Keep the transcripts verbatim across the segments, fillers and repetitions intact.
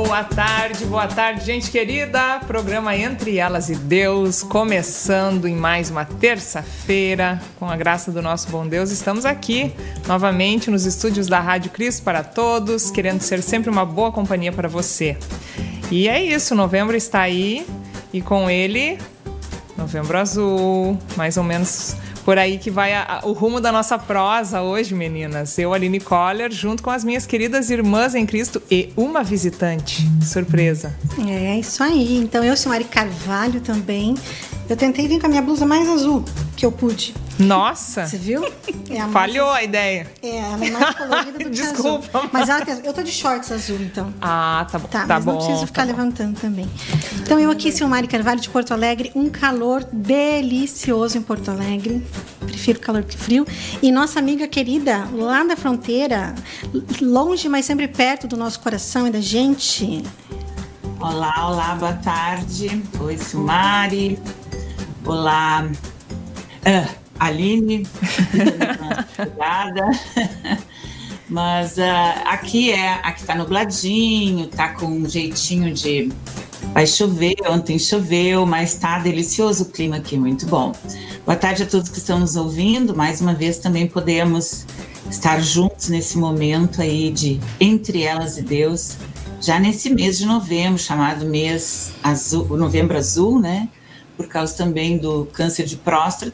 boa tarde, boa tarde, gente querida. Programa Entre Elas e Deus, começando em mais uma terça-feira. Com a graça do nosso bom Deus, estamos aqui novamente nos estúdios da Rádio Cristo para Todos, querendo ser sempre uma boa companhia para você. E é isso, novembro está aí e com ele, Novembro Azul, mais ou menos por aí que vai a, a, o rumo da nossa prosa hoje, meninas. Eu, Aline Coller, junto com as minhas queridas irmãs em Cristo e uma visitante. Surpresa. É, isso aí. Então, eu sou Mari Carvalho também. Eu tentei vir com a minha blusa mais azul que eu pude. Nossa! Você viu? É a Falhou mais... a ideia. É, ela é mais colorida do que Desculpa, azul. Mas ela tem... eu tô de shorts azul, então. Ah, tá bom. Tá, tá mas bom, não preciso ficar tá levantando bom. também. Então, eu aqui sou Mari Carvalho de Porto Alegre. Um calor delicioso em Porto Alegre. Prefiro calor que frio. E nossa amiga querida, lá da fronteira, longe, mas sempre perto do nosso coração e da gente. Olá, olá, boa tarde. Oi, Silmari. Olá, uh, Aline. Obrigada. Mas uh, aqui é, aqui tá nubladinho, tá com um jeitinho de... Vai chover, ontem choveu, mas tá delicioso o clima aqui, muito bom. Boa tarde a todos que estão nos ouvindo. Mais uma vez também podemos estar juntos nesse momento aí de Entre Elas e Deus, já nesse mês de novembro, chamado mês azul, Novembro Azul, né? Por causa também do câncer de próstata,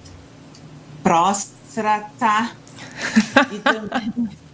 próstata e também...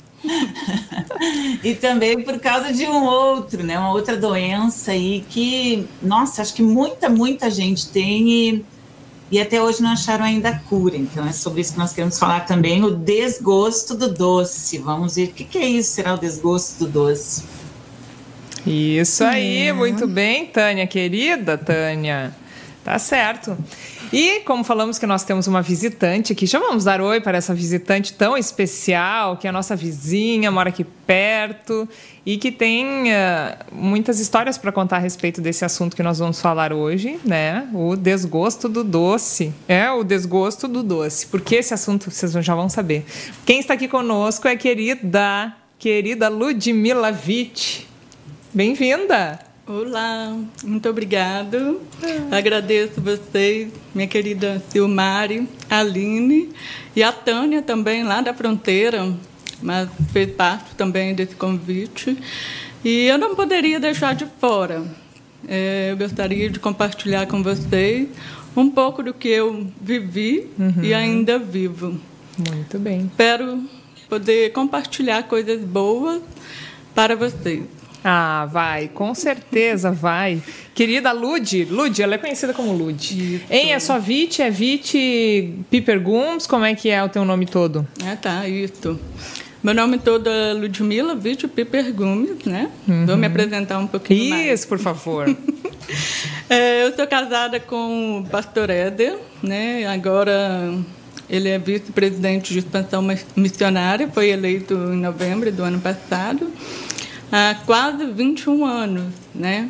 e também por causa de um outro, né? Uma outra doença aí que, nossa, acho que muita, muita gente tem e, e até hoje não acharam ainda a cura. Então é sobre isso que nós queremos falar também, o desgosto do doce. Vamos ver o que, que é isso, será o desgosto do doce? Isso aí, é. Muito bem, Tânia, querida Tânia. Tá certo. E como falamos que nós temos uma visitante aqui, já vamos dar oi para essa visitante tão especial, que é a nossa vizinha, mora aqui perto e que tem uh, muitas histórias para contar a respeito desse assunto que nós vamos falar hoje, né? O desgosto do doce. É, o desgosto do doce. Porque esse assunto vocês já vão saber. Quem está aqui conosco é a querida, querida Ludmila Witt. Bem-vinda! Olá, muito obrigado. Ah. Agradeço vocês, minha querida Silmari, Aline e a Tânia também, lá da fronteira, mas fez parte também desse convite. E eu não poderia deixar de fora. É, eu gostaria de compartilhar com vocês um pouco do que eu vivi uhum. e ainda vivo. Muito bem. Espero poder compartilhar coisas boas para vocês. Ah, vai, com certeza vai. Querida Lud, Lud, ela é conhecida como Lud. Hein, é só Witt, é Witt Piper Gums, como é que é o teu nome todo? Ah, tá, isso. Meu nome todo é Ludmila Witt Piper Gums, né? Uhum. Vou me apresentar um pouquinho isso, mais. Isso, por favor. é, eu sou casada com o pastor Éder, né? Agora ele é vice-presidente de expansão missionária, foi eleito em novembro do ano passado. Há quase vinte e um anos, né?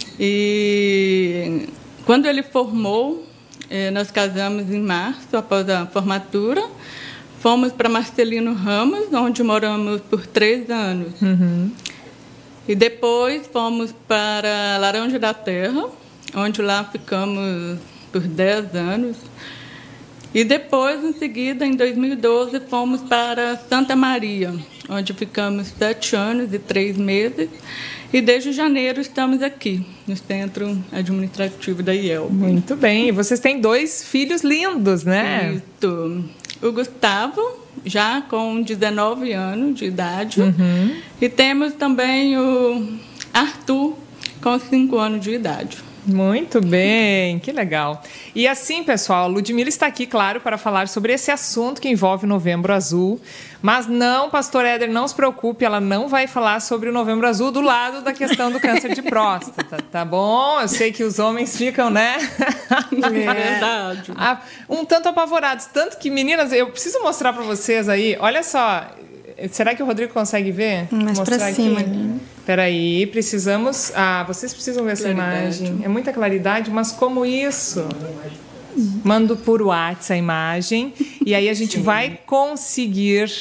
E quando ele formou, nós casamos em março, após a formatura. Fomos para Marcelino Ramos, onde moramos por três anos. Uhum. E depois fomos para Laranja da Terra, onde lá ficamos por dez anos. E depois, em seguida, em dois mil e doze, fomos para Santa Maria, onde ficamos sete anos e três meses. E desde janeiro estamos aqui, no Centro Administrativo da I E L B. Muito bem. E vocês têm dois filhos lindos, né? Isso. O Gustavo, já com dezenove anos de idade. Uhum. E temos também o Arthur, com cinco anos de idade. Muito bem, que legal. E assim, pessoal, Ludmila está aqui, claro, para falar sobre esse assunto que envolve o Novembro Azul. Mas não, pastor Éder, não se preocupe, ela não vai falar sobre o Novembro Azul do lado da questão do câncer de próstata, tá bom? Eu sei que os homens ficam, né? É verdade. Um tanto apavorados. Tanto que, meninas, eu preciso mostrar para vocês aí, olha só... Será que o Rodrigo consegue ver? Mais para cima. Né? Espera aí, precisamos... Ah, vocês precisam ver claridade. Essa imagem. É muita claridade, mas como isso? Mando por WhatsApp a imagem e aí a gente Sim. vai conseguir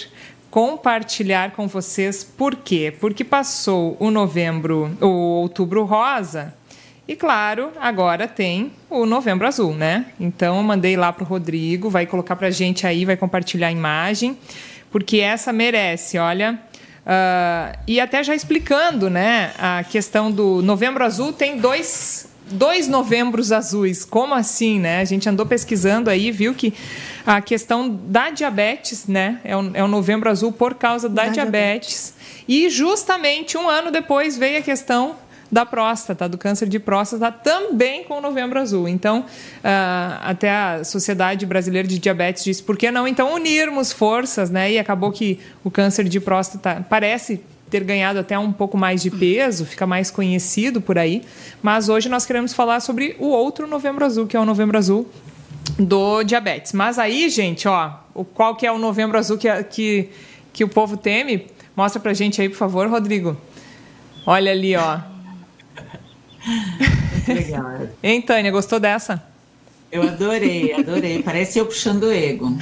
compartilhar com vocês por quê? Porque passou o novembro, o outubro rosa, e claro, agora tem o novembro azul, né? Então eu mandei lá pro Rodrigo, vai colocar pra gente aí, vai compartilhar a imagem, porque essa merece, olha. Uh, e até já explicando, né, a questão do novembro azul, tem dois, dois novembros azuis. Como assim, né? A gente andou pesquisando aí, viu que a questão da diabetes, né, é o, é o novembro azul por causa da, da diabetes. diabetes. E justamente um ano depois veio a questão da próstata, do câncer de próstata, também com o novembro azul. Então, uh, até a Sociedade Brasileira de Diabetes disse, por que não, então, unirmos forças, né? E acabou que o câncer de próstata parece ter ganhado até um pouco mais de peso, fica mais conhecido por aí, mas hoje nós queremos falar sobre o outro novembro azul, que é o novembro azul do diabetes. Mas aí, gente, ó, qual que é o novembro azul que, que, que o povo teme? Mostra pra gente aí, por favor, Rodrigo. Olha ali, ó. Muito legal. Hein, Tânia, gostou dessa? Eu adorei, adorei. Parece eu puxando o ego.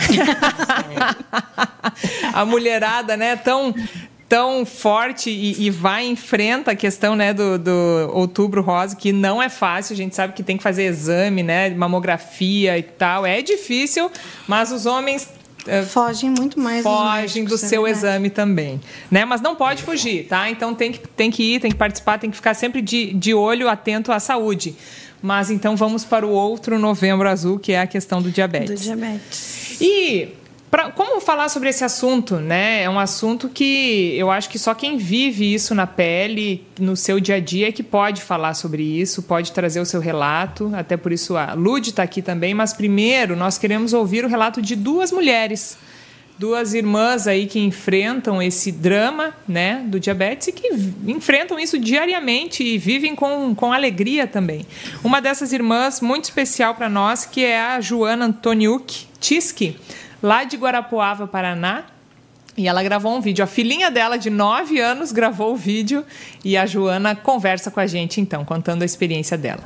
A mulherada, né, tão, tão forte e, e vai enfrenta a questão, né, do, do outubro rosa, que não é fácil. A gente sabe que tem que fazer exame, né, mamografia e tal. É difícil, mas os homens fogem muito mais fogem médicos, do seu é exame também, né? Mas não pode fugir, tá? Então tem que, tem que ir, tem que participar, tem que ficar sempre de, de olho atento à saúde. Mas então vamos para o outro novembro azul, que é a questão do diabetes. Do diabetes. E pra, como falar sobre esse assunto, né? É um assunto que eu acho que só quem vive isso na pele, no seu dia a dia, é que pode falar sobre isso, pode trazer o seu relato. Até por isso a Lud está aqui também. Mas primeiro nós queremos ouvir o relato de duas mulheres, duas irmãs aí que enfrentam esse drama, né, do diabetes e que enfrentam isso diariamente e vivem com, com alegria também. Uma dessas irmãs muito especial para nós, que é a Joana Antoniuk Tiski, lá de Guarapuava, Paraná, e ela gravou um vídeo. A filhinha dela, de nove anos, gravou o vídeo e a Joana conversa com a gente, então, contando a experiência dela.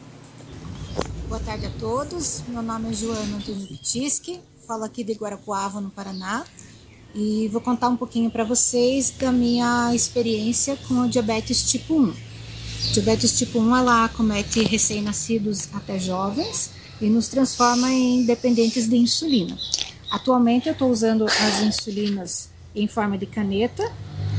Boa tarde a todos, meu nome é Joana Antoniuk Tiski, falo aqui de Guarapuava, no Paraná, e vou contar um pouquinho para vocês da minha experiência com a diabetes tipo um. Diabetes tipo um, ela acomete recém-nascidos até jovens e nos transforma em dependentes de insulina. Atualmente eu estou usando as insulinas em forma de caneta,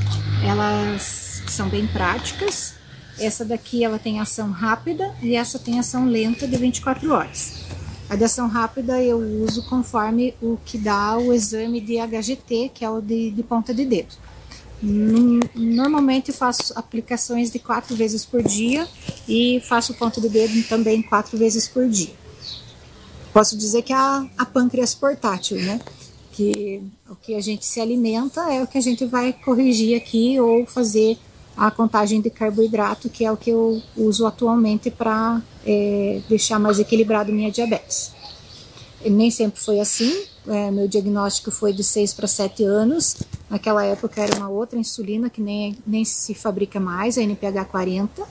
elas são bem práticas. Essa daqui ela tem ação rápida e essa tem ação lenta de vinte e quatro horas. A de ação rápida eu uso conforme o que dá o exame de H G T, que é o de, de ponta de dedo. Normalmente eu faço aplicações de quatro vezes por dia e faço ponta de dedo também quatro vezes por dia. Posso dizer que é a, a pâncreas portátil, né? Que o que a gente se alimenta é o que a gente vai corrigir aqui ou fazer a contagem de carboidrato, que é o que eu uso atualmente para é, deixar mais equilibrado minha diabetes. E nem sempre foi assim, é, meu diagnóstico foi de seis para sete anos, naquela época era uma outra insulina que nem, nem se fabrica mais, a N P H quarenta.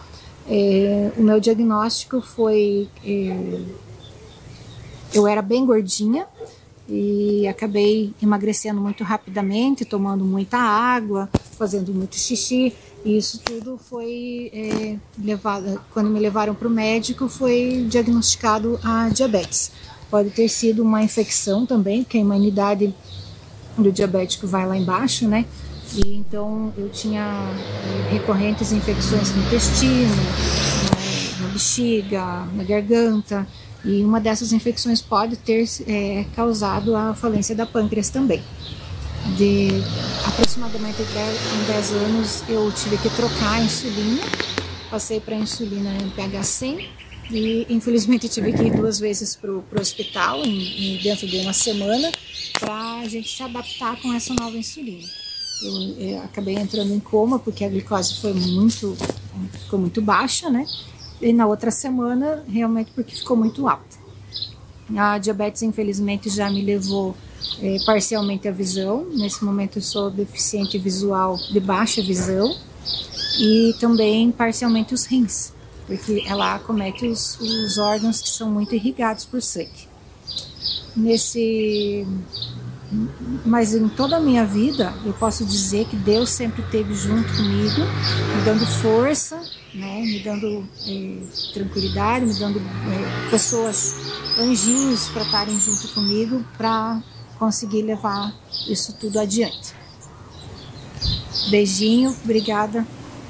É, o meu diagnóstico foi, é, eu era bem gordinha, e acabei emagrecendo muito rapidamente, tomando muita água, fazendo muito xixi, e isso tudo foi é, levado, quando me levaram para o médico, foi diagnosticado a diabetes. Pode ter sido uma infecção também, porque a imunidade do diabético vai lá embaixo, né? E então eu tinha é, recorrentes infecções no intestino, na, na bexiga, na garganta. E uma dessas infecções pode ter é, causado a falência da pâncreas também. De aproximadamente dez anos eu tive que trocar a insulina, passei para a insulina N P H cem e infelizmente tive que ir duas vezes para o hospital em, em, dentro de uma semana para a gente se adaptar com essa nova insulina. Eu, eu acabei entrando em coma porque a glicose foi muito, ficou muito baixa, né? E na outra semana, realmente porque ficou muito alta. A diabetes, infelizmente, já me levou é, parcialmente à visão. Nesse momento eu sou deficiente visual de baixa visão. E também parcialmente os rins, porque ela acomete os, os órgãos que são muito irrigados por sangue. Nesse, mas em toda a minha vida eu posso dizer que Deus sempre esteve junto comigo, me dando força, né, me dando eh, tranquilidade, me dando eh, pessoas, anjinhos para estarem junto comigo para conseguir levar isso tudo adiante. Beijinho, obrigada.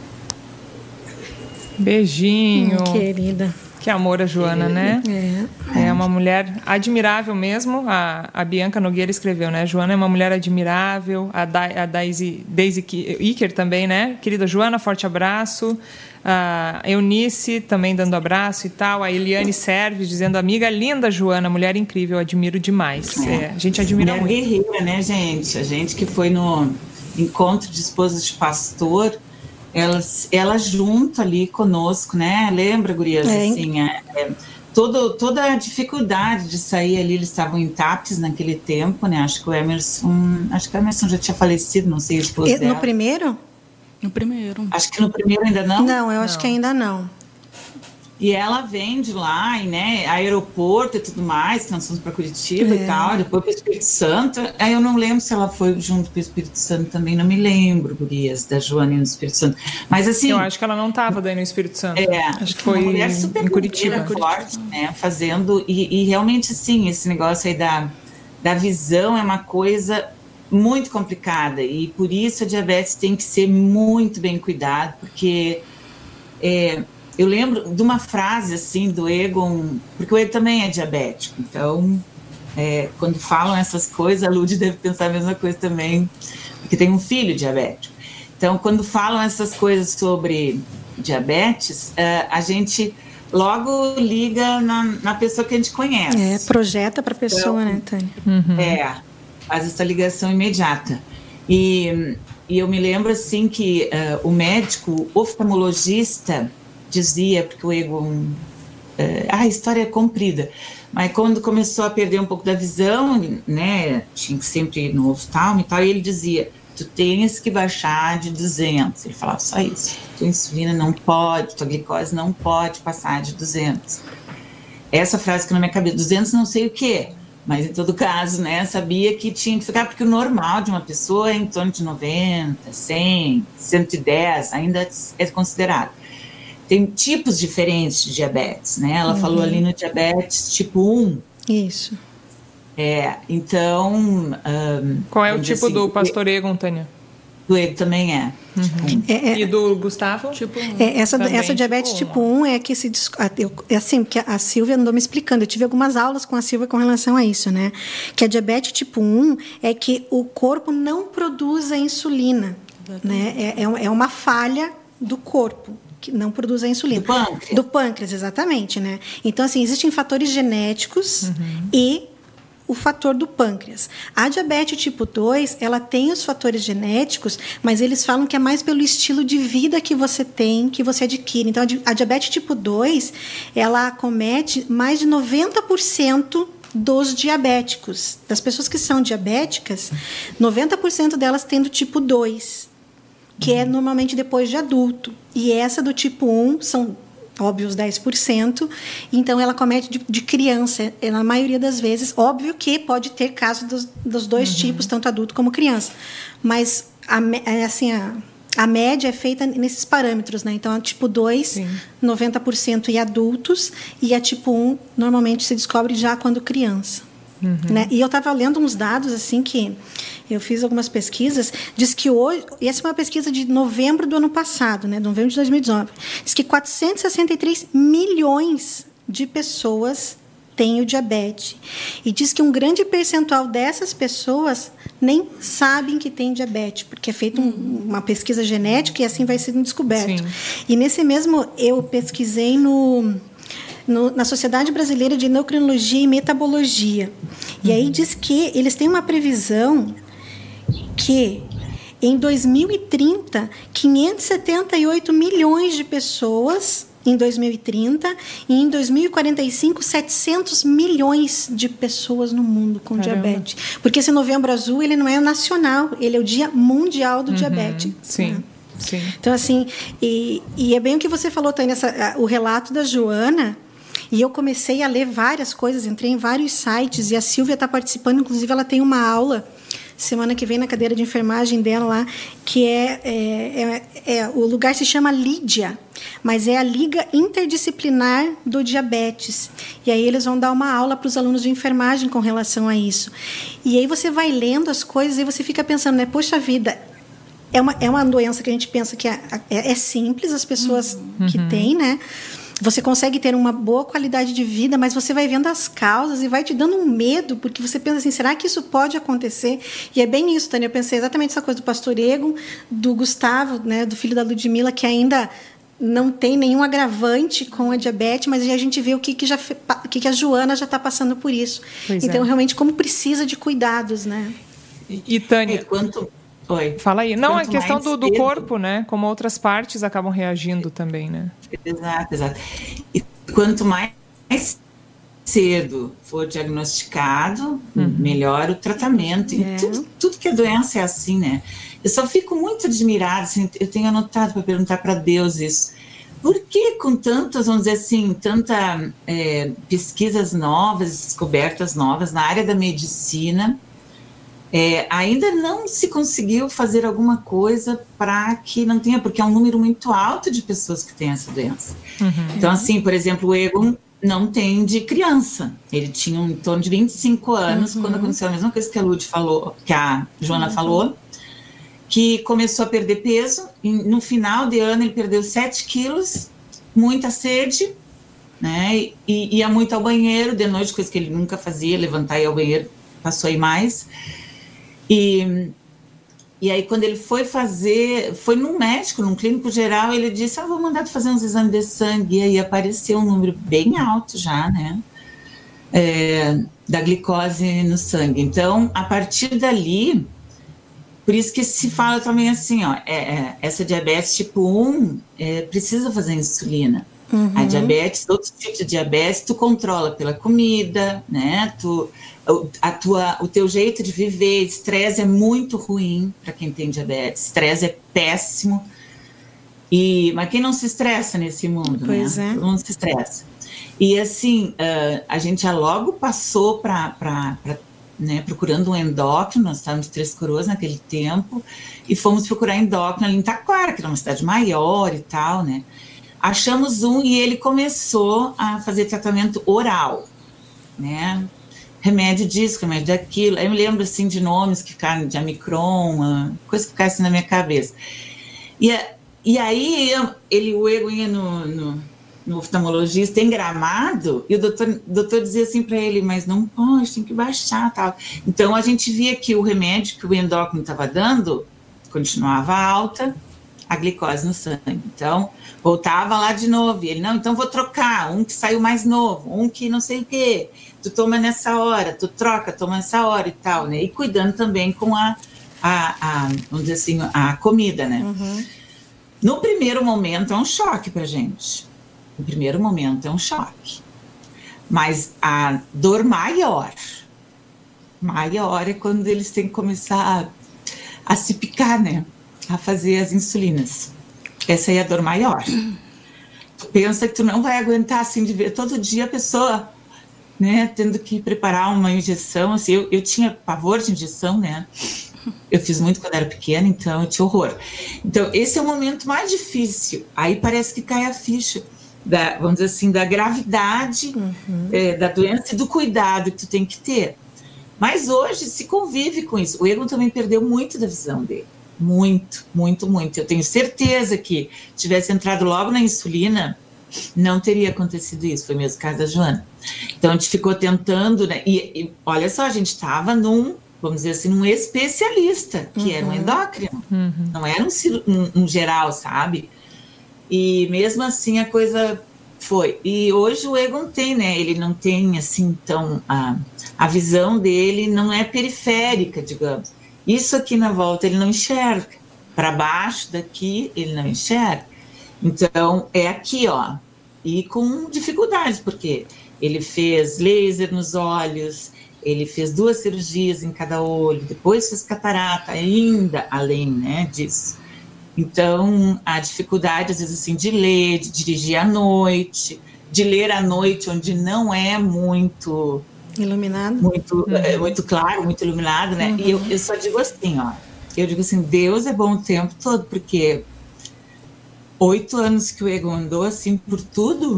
Beijinho. Hum, querida. Que amor a Joana, né? É. É uma mulher admirável mesmo. A, a Bianca Nogueira escreveu, né? Joana é uma mulher admirável. A, da, a Daisy, Daisy Iker também, né? Querida Joana, forte abraço. A Eunice também dando abraço e tal. A Eliane Serves dizendo, amiga linda, Joana, mulher incrível, admiro demais. É. É, a gente admira mulher muito. Guerreira, né, gente? A gente que foi no encontro de esposas de pastor, elas, ela junto ali conosco, né? Lembra, gurias? É. Assim, é, é, todo, toda a dificuldade de sair ali, eles estavam em TAPES naquele tempo, né? Acho que o Emerson, acho que o Emerson já tinha falecido, não sei, a esposa E, dela. no primeiro? No primeiro. Acho que no primeiro ainda não. Não, eu Não. acho que ainda não. E ela vem de lá, e, né, aeroporto e tudo mais, que nós fomos para Curitiba É. e tal, depois para o Espírito Santo. Aí eu não lembro se ela foi junto para o Espírito Santo também, não me lembro, gurias, da Joana e no Espírito Santo. Mas assim... Eu acho que ela não estava daí no Espírito Santo. É, acho que foi uma mulher super em Curitiba. guerreira, forte, né, fazendo... E, e realmente, assim, esse negócio aí da, da visão é uma coisa muito complicada. E por isso a diabetes tem que ser muito bem cuidada, porque... É, eu lembro de uma frase, assim, do Egon, porque o Egon também é diabético, então, é, quando falam essas coisas, a Lud deve pensar a mesma coisa também, porque tem um filho diabético. Então, quando falam essas coisas sobre diabetes, é, a gente logo liga na, na pessoa que a gente conhece. É, projeta para a pessoa, Então, né, Tânia? Uhum. É, faz essa ligação imediata. E, e eu me lembro, assim, que uh, o médico oftalmologista dizia, porque o Egon... Uh, ah, a história é comprida, mas quando começou a perder um pouco da visão, né, tinha que sempre ir no oftalmo e tal, e ele dizia, tu tens que baixar de duzentos. Ele falava só isso. Tua insulina não pode, tua glicose não pode passar de duzentos. Essa frase que na minha cabeça, duzentos não sei o quê, mas em todo caso, né, sabia que tinha que ficar, porque o normal de uma pessoa é em torno de noventa, cem, cento e dez, ainda é considerado. Tem tipos diferentes de diabetes, né? Ela uhum. falou ali no diabetes tipo um. Isso. É, então... Um, qual é o tipo assim, do pastor Egon, Tânia? Do Egon também é. Uhum. Tipo um. É, é, e do Gustavo? Tipo um. É, essa, essa diabetes tipo um, tipo um é que se... É assim, porque a Silvia andou me explicando. Eu tive algumas aulas com a Silvia com relação a isso, né? Que a diabetes tipo um é que o corpo não produz a insulina. Né? É, é uma falha do corpo. Que não produz a insulina. Do pâncreas. Do pâncreas, exatamente, né? Então, assim, existem fatores genéticos uhum. e o fator do pâncreas. A diabetes tipo dois, ela tem os fatores genéticos, mas eles falam que é mais pelo estilo de vida que você tem, que você adquire. Então, a diabetes tipo dois, ela acomete mais de noventa por cento dos diabéticos. Das pessoas que são diabéticas, noventa por cento delas têm do tipo dois. Que é normalmente depois de adulto. E essa do tipo um são, óbvio, os dez por cento. Então, ela comete de, de criança, na maioria das vezes. Óbvio que pode ter caso dos, dos dois uhum. tipos, tanto adulto como criança. Mas, a, assim, a, a média é feita nesses parâmetros, né? Então, a tipo dois, Sim. noventa por cento em adultos. E a tipo um, normalmente, se descobre já quando criança. Uhum. Né? E eu estava lendo uns dados assim que eu fiz algumas pesquisas, diz que hoje, e essa é uma pesquisa de novembro do ano passado, né, novembro de dois mil e dezenove, diz que quatrocentos e sessenta e três milhões de pessoas têm o diabetes. E diz que um grande percentual dessas pessoas nem sabem que tem diabetes, porque é feita um, uma pesquisa genética e assim vai sendo descoberto. Sim. E nesse mesmo, eu pesquisei no... No, na Sociedade Brasileira de Endocrinologia e Metabologia. E aí diz que eles têm uma previsão que, em dois mil e trinta, quinhentos e setenta e oito milhões de pessoas, em dois mil e trinta, e em dois mil e quarenta e cinco, setecentos milhões de pessoas no mundo com Caramba. diabetes. Porque esse Novembro Azul, ele não é nacional, ele é o Dia Mundial do uhum, Diabetes. Sim. Né? Sim. Então, assim, e, e é bem o que você falou, Tânia, essa, o relato da Joana... E eu comecei a ler várias coisas, entrei em vários sites, e a Silvia está participando, inclusive ela tem uma aula semana que vem na cadeira de enfermagem dela lá, que é, é, é, é o lugar se chama Lídia, mas é a Liga Interdisciplinar do Diabetes. E aí eles vão dar uma aula para os alunos de enfermagem com relação a isso. E aí você vai lendo as coisas e você fica pensando, né, poxa vida, é uma, é uma doença que a gente pensa que é, é, é simples, as pessoas uhum. que têm, né? Você consegue ter uma boa qualidade de vida, mas você vai vendo as causas e vai te dando um medo, porque você pensa assim, será que isso pode acontecer? E é bem isso, Tânia, eu pensei exatamente essa coisa do pastor Egon, do Gustavo, né, do filho da Ludmila, que ainda não tem nenhum agravante com a diabetes, mas a gente vê o que, que, já, o que, que a Joana já está passando por isso. Pois então, é. realmente, como precisa de cuidados, né? E, e Tânia... É, quanto... Oi. Fala aí. Não, Quanto a questão do, do cedo, corpo, né? Como outras partes acabam reagindo também, né? Exato, exato. E quanto mais cedo for diagnosticado, uhum. melhor o tratamento. É. E tudo, tudo que é doença é assim, né? Eu só fico muito admirada, assim, eu tenho anotado para perguntar para Deus isso. Por que com tantas, vamos dizer assim, tanta é, pesquisas novas, descobertas novas na área da medicina, É, ainda não se conseguiu fazer alguma coisa para que não tenha, porque é um número muito alto de pessoas que têm essa doença. Uhum. Então, assim, por exemplo, o Egon não tem de criança. Ele tinha em torno de vinte e cinco anos, uhum. quando aconteceu a mesma coisa que a Lud falou, que a Joana uhum. falou, que começou a perder peso, e no final de ano ele perdeu sete quilos, muita sede, né, e ia muito ao banheiro, de noite, coisa que ele nunca fazia, levantar e ir ao banheiro, passou aí mais. E, e aí quando ele foi fazer, foi num médico, num clínico geral, ele disse, ah, vou mandar tu fazer uns exames de sangue, e aí apareceu um número bem alto já, né, é, da glicose no sangue. Então, a partir dali, por isso que se fala também assim, ó, é, é, essa diabetes tipo um, é, precisa fazer insulina. Uhum. A diabetes, outros tipos de diabetes, tu controla pela comida, né, tu... A tua, o teu jeito de viver, estresse é muito ruim para quem tem diabetes, estresse é péssimo, e, mas quem não se estressa nesse mundo, pois né? É. Todo mundo se estressa. E assim, uh, a gente já logo passou para, né, procurando um endócrino, nós estávamos em Três Coroas naquele tempo, e fomos procurar endócrino ali em Taquara, que era uma cidade maior e tal, né? Achamos um e ele começou a fazer tratamento oral, né? Remédio disso, remédio daquilo. Eu me lembro, assim, de nomes que ficaram, de Amicron, coisa que ficaram assim na minha cabeça. E, e aí, eu, ele, o Egon ia no, no, no oftalmologista em Gramado, e o doutor, doutor dizia assim para ele, mas não pode, tem que baixar, tal. Então, a gente via que o remédio que o endócrino estava dando continuava alta, a glicose no sangue. Então, voltava lá de novo. E ele, não, então vou trocar, um que saiu mais novo, um que não sei o quê. Tu toma nessa hora, tu troca, toma nessa hora e tal, né? E cuidando também com a, a, a vamos dizer assim, a comida, né? Uhum. No primeiro momento é um choque pra gente. No primeiro momento é um choque. Mas a dor maior, maior é quando eles têm que começar a, a se picar, né? A fazer as insulinas. Essa aí é a dor maior. Tu pensa que tu não vai aguentar, assim, de ver todo dia a pessoa, né, tendo que preparar uma injeção, assim, eu, eu tinha pavor de injeção, né, eu fiz muito quando era pequena, então eu tinha horror. Então, esse é o momento mais difícil, aí parece que cai a ficha, da, vamos dizer assim, da gravidade uhum. é, da doença e do cuidado que tu tem que ter. Mas hoje se convive com isso. O Egon também perdeu muito da visão dele, muito, muito, muito. Eu tenho certeza que tivesse entrado logo na insulina, não teria acontecido isso, foi mesmo o caso da Joana. Então a gente ficou tentando, né? E, e olha só, a gente estava num, vamos dizer assim, num especialista, que uhum. era um endócrino, uhum. não era um, um, um geral, sabe? E mesmo assim a coisa foi. E hoje o Egon tem, né? Ele não tem assim, tão. A, a visão dele não é periférica, digamos. Isso aqui na volta ele não enxerga. Para baixo daqui ele não enxerga. Então é aqui, ó. E com dificuldades, porque ele fez laser nos olhos, ele fez duas cirurgias em cada olho, depois fez catarata, ainda além, né, disso. Então, a dificuldade, às vezes, assim, de ler, de dirigir à noite, de ler à noite, onde não é muito... Iluminado. Muito, uhum. é, muito claro, muito iluminado, né? Uhum. E eu, eu só digo assim, ó. Eu digo assim, Deus é bom o tempo todo, porque oito anos que o Egon andou assim por tudo,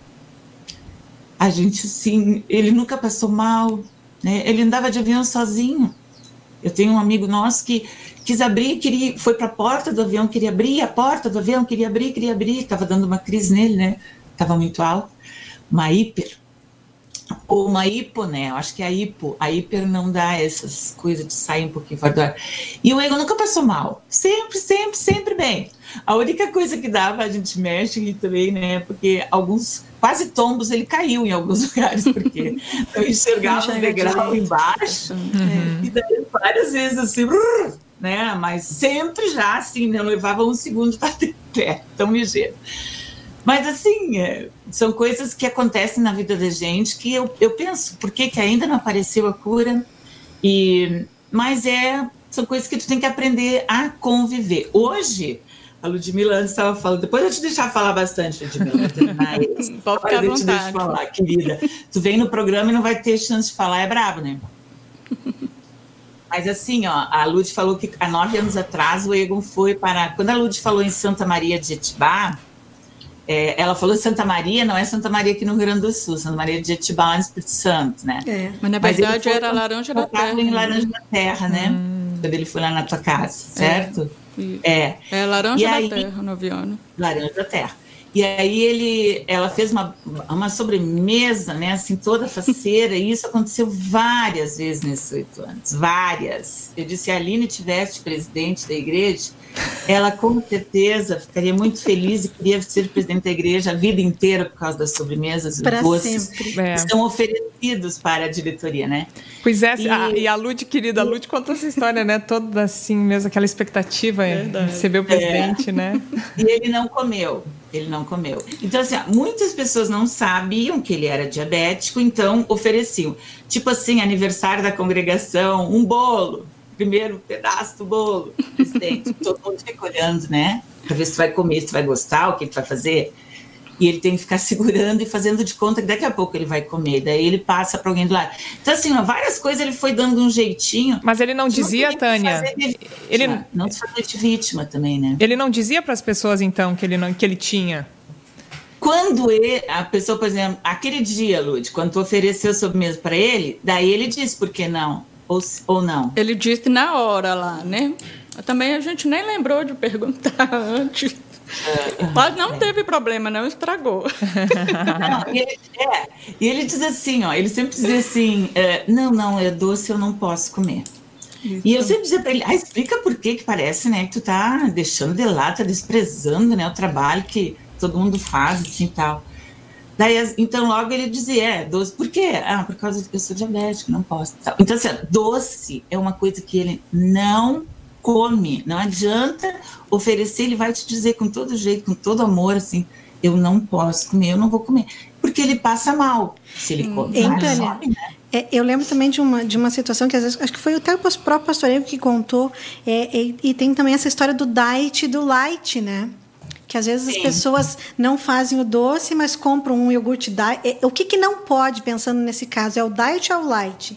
a gente assim, ele nunca passou mal, né? Ele andava de avião sozinho. Eu tenho um amigo nosso que quis abrir, queria, foi para a porta do avião, queria abrir a porta do avião, queria abrir, queria abrir, estava dando uma crise nele, né? Estava muito alto, uma hiper. Ou uma hipo, né? Eu acho que é a hipo. A hiper não dá essas coisas de sair um pouquinho fora do ar. E o Egon nunca passou mal. Sempre, sempre, sempre bem. A única coisa que dava, a gente mexe também, né? Porque alguns, quase tombos, ele caiu em alguns lugares, porque eu enxergava o degrau embaixo. Uhum. E daí várias vezes assim, né? Mas sempre já assim, não levava um segundo para ter pé, tão ligeiro. Mas, assim, é, são coisas que acontecem na vida da gente que eu, eu penso, por que que ainda não apareceu a cura? E, mas é, são coisas que tu tem que aprender a conviver. Hoje, a Ludmila antes estava falando, depois eu te deixar falar bastante, Ludmila. Pode ficar à vontade. Te deixo falar, querida. Tu vem no programa e não vai ter chance de falar, é brabo, né? Mas assim, ó, a Lud falou que há nove anos atrás o Egon foi para... Quando a Lud falou em Santa Maria de Jetibá, É, ela falou Santa Maria, não é Santa Maria aqui no Rio Grande do Sul, Santa Maria de Jetibá, no Espírito Santo, né? É, mas na verdade mas era Laranja da Terra. Em Laranja da Terra, né? Hum. Quando ele foi lá na tua casa, certo? É, é. é Laranja e da aí, Terra, no avião. Laranja da Terra. E aí ele, ela fez uma, uma sobremesa, né, assim, toda faceira, e isso aconteceu várias vezes nesses oito anos, várias. Eu disse, se a Aline tivesse presidente da igreja, ela com certeza ficaria muito feliz e queria ser presidente da igreja a vida inteira por causa das sobremesas e doces que é. são oferecidos para a diretoria, né? Pois é, e a, e a Lud, querida, a Lud contou essa história, né? Toda assim, mesmo aquela expectativa de receber o presidente, é. né? E ele não comeu. Ele não comeu. Então, assim, muitas pessoas não sabiam que ele era diabético, então ofereciam. Tipo assim, aniversário da congregação, um bolo. Primeiro pedaço do bolo. Presidente. Todo mundo fica olhando, né? Para ver se tu vai comer, se tu vai gostar, o que tu vai fazer. E ele tem que ficar segurando e fazendo de conta que daqui a pouco ele vai comer. Daí ele passa para alguém do lado. Então, assim, várias coisas ele foi dando um jeitinho. Mas ele não dizia, não Tânia... Ele não se fazer de vítima também, né? Ele não dizia para as pessoas, então, que ele, não, que ele tinha? Quando ele, a pessoa, por exemplo, aquele dia, Lud, quando tu ofereceu sobremesa para ele, daí ele disse por que não, ou, ou não. Ele disse na hora lá, né? Também a gente nem lembrou de perguntar antes. Mas não é. teve problema, não estragou. Não, e, ele, é, e ele diz assim, ó, ele sempre diz assim, é, não, não, é doce, eu não posso comer. Isso. E eu sempre dizia para ele, ah, explica por que que parece, né, que tu tá deixando de lado, tá desprezando, né, o trabalho que todo mundo faz, assim, tal. Daí, então, logo ele dizia, é, doce, por quê? Ah, por causa de que eu sou diabético, não posso. Tal. Então, assim, doce é uma coisa que ele não come, não adianta oferecer, ele vai te dizer com todo jeito, com todo amor, assim, eu não posso comer, eu não vou comer, porque ele passa mal se ele come. Então, né? é, eu lembro também de uma, de uma situação que às vezes, acho que foi até o próprio pastor Egon que contou, é, e, e tem também essa história do diet e do light, né? Que às vezes Sim. as pessoas não fazem o doce, mas compram um iogurte diet. É, o que que não pode, pensando nesse caso, é o diet ou o light?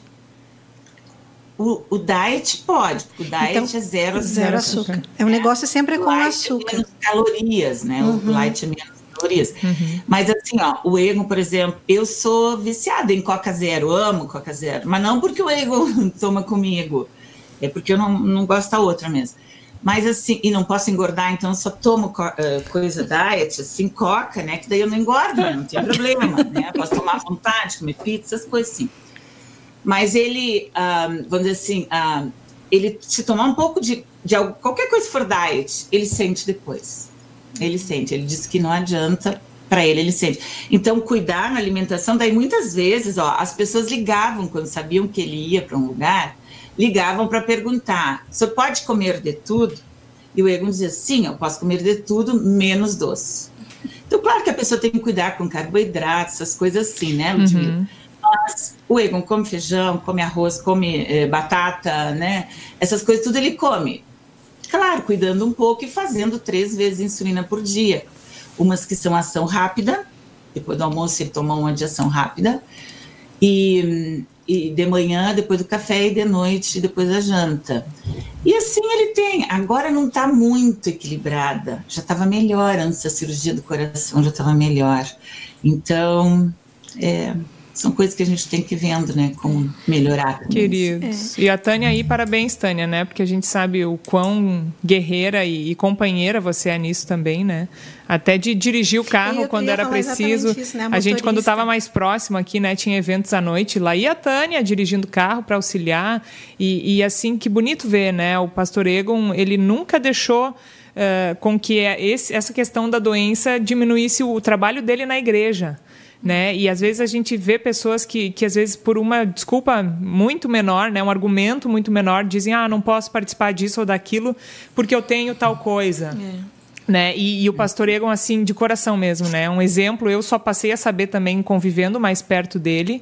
O, o diet pode, porque o diet então, é zero, zero açúcar. açúcar. É um negócio sempre com açúcar. É menos calorias, né? Uhum. O light é menos calorias. Uhum. Mas assim, ó, o Egon, por exemplo, eu sou viciada em Coca Zero, amo Coca Zero, mas não porque o Egon toma comigo, é porque eu não, não gosto da outra mesmo. Mas assim, e não posso engordar, então eu só tomo uh, coisa diet, assim, Coca, né? Que daí eu não engordo, né? Não tem problema, né? Posso tomar à vontade, comer pizza, essas coisas assim. Mas ele, um, vamos dizer assim, um, ele se tomar um pouco de, de algo, qualquer coisa for diet, ele sente depois. Ele sente, ele diz que não adianta para ele, ele sente. Então, cuidar na alimentação, daí muitas vezes, ó, as pessoas ligavam, quando sabiam que ele ia para um lugar, ligavam para perguntar, o senhor pode comer de tudo? E o Egon dizia, sim, eu posso comer de tudo, menos doce. Então, claro que a pessoa tem que cuidar com carboidratos, essas coisas assim, né, Ludmila? Uhum. Mas o Egon come feijão, come arroz, come eh, batata, né? Essas coisas tudo ele come. Claro, cuidando um pouco e fazendo três vezes insulina por dia. Umas que são ação rápida depois do almoço ele toma uma digestão rápida, e, e de manhã, depois do café, e de noite, depois da janta. E assim ele tem, agora não está muito equilibrada, já estava melhor antes da cirurgia do coração, já estava melhor. Então, é... são coisas que a gente tem que ir vendo, né? Como melhorar também. Queridos. É. E a Tânia aí, parabéns, Tânia, né? Porque a gente sabe o quão guerreira e, e companheira você é nisso também, né? Até de dirigir o carro quando era preciso. Isso, né? A gente, quando estava mais próximo aqui, né? Tinha eventos à noite, lá ia a Tânia dirigindo o carro para auxiliar. E, e assim, que bonito ver, né? O pastor Egon, ele nunca deixou... Uh, com que esse, essa questão da doença diminuísse o, o trabalho dele na igreja. Né? E às vezes a gente vê pessoas que, que às vezes por uma desculpa muito menor, né? Um argumento muito menor, dizem, ah, não posso participar disso ou daquilo porque eu tenho tal coisa. É. Né? E, e o pastor Egon, assim, de coração mesmo, né? Um exemplo, eu só passei a saber também convivendo mais perto dele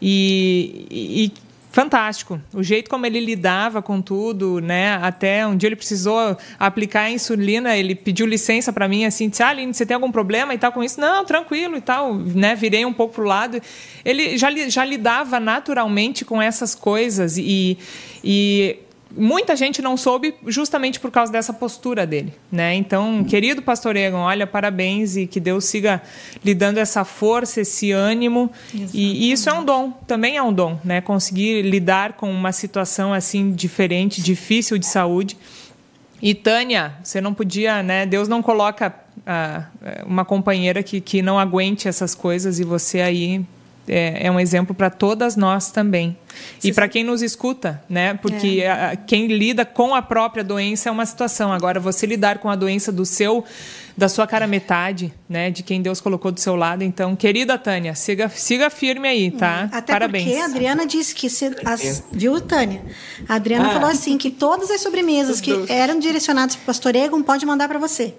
e, e fantástico. O jeito como ele lidava com tudo, né? Até um dia ele precisou aplicar a insulina, ele pediu licença para mim, assim, disse, ah, Aline, você tem algum problema e tal com isso? Não, tranquilo e tal, né? Virei um pouco pro lado. Ele já, já lidava naturalmente com essas coisas e... e muita gente não soube justamente por causa dessa postura dele, né? Então, querido pastor Egon, olha, parabéns e que Deus siga lhe dando essa força, esse ânimo. E, e isso é um dom, também é um dom, né? Conseguir lidar com uma situação assim diferente, difícil de saúde. E Tânia, você não podia, né? Deus não coloca ah, uma companheira que, que não aguente essas coisas e você aí... É, é um exemplo para todas nós também. Você e para quem nos escuta, né? Porque é. a, quem lida com a própria doença é uma situação. Agora, você lidar com a doença do seu, da sua cara metade, né? De quem Deus colocou do seu lado. Então, querida Tânia, siga, siga firme aí, tá? Até Parabéns. Porque a Adriana disse que... Se, as, viu, Tânia? A Adriana ah. falou assim, que todas as sobremesas que eram direcionadas para o pastor Egon, pode mandar para você.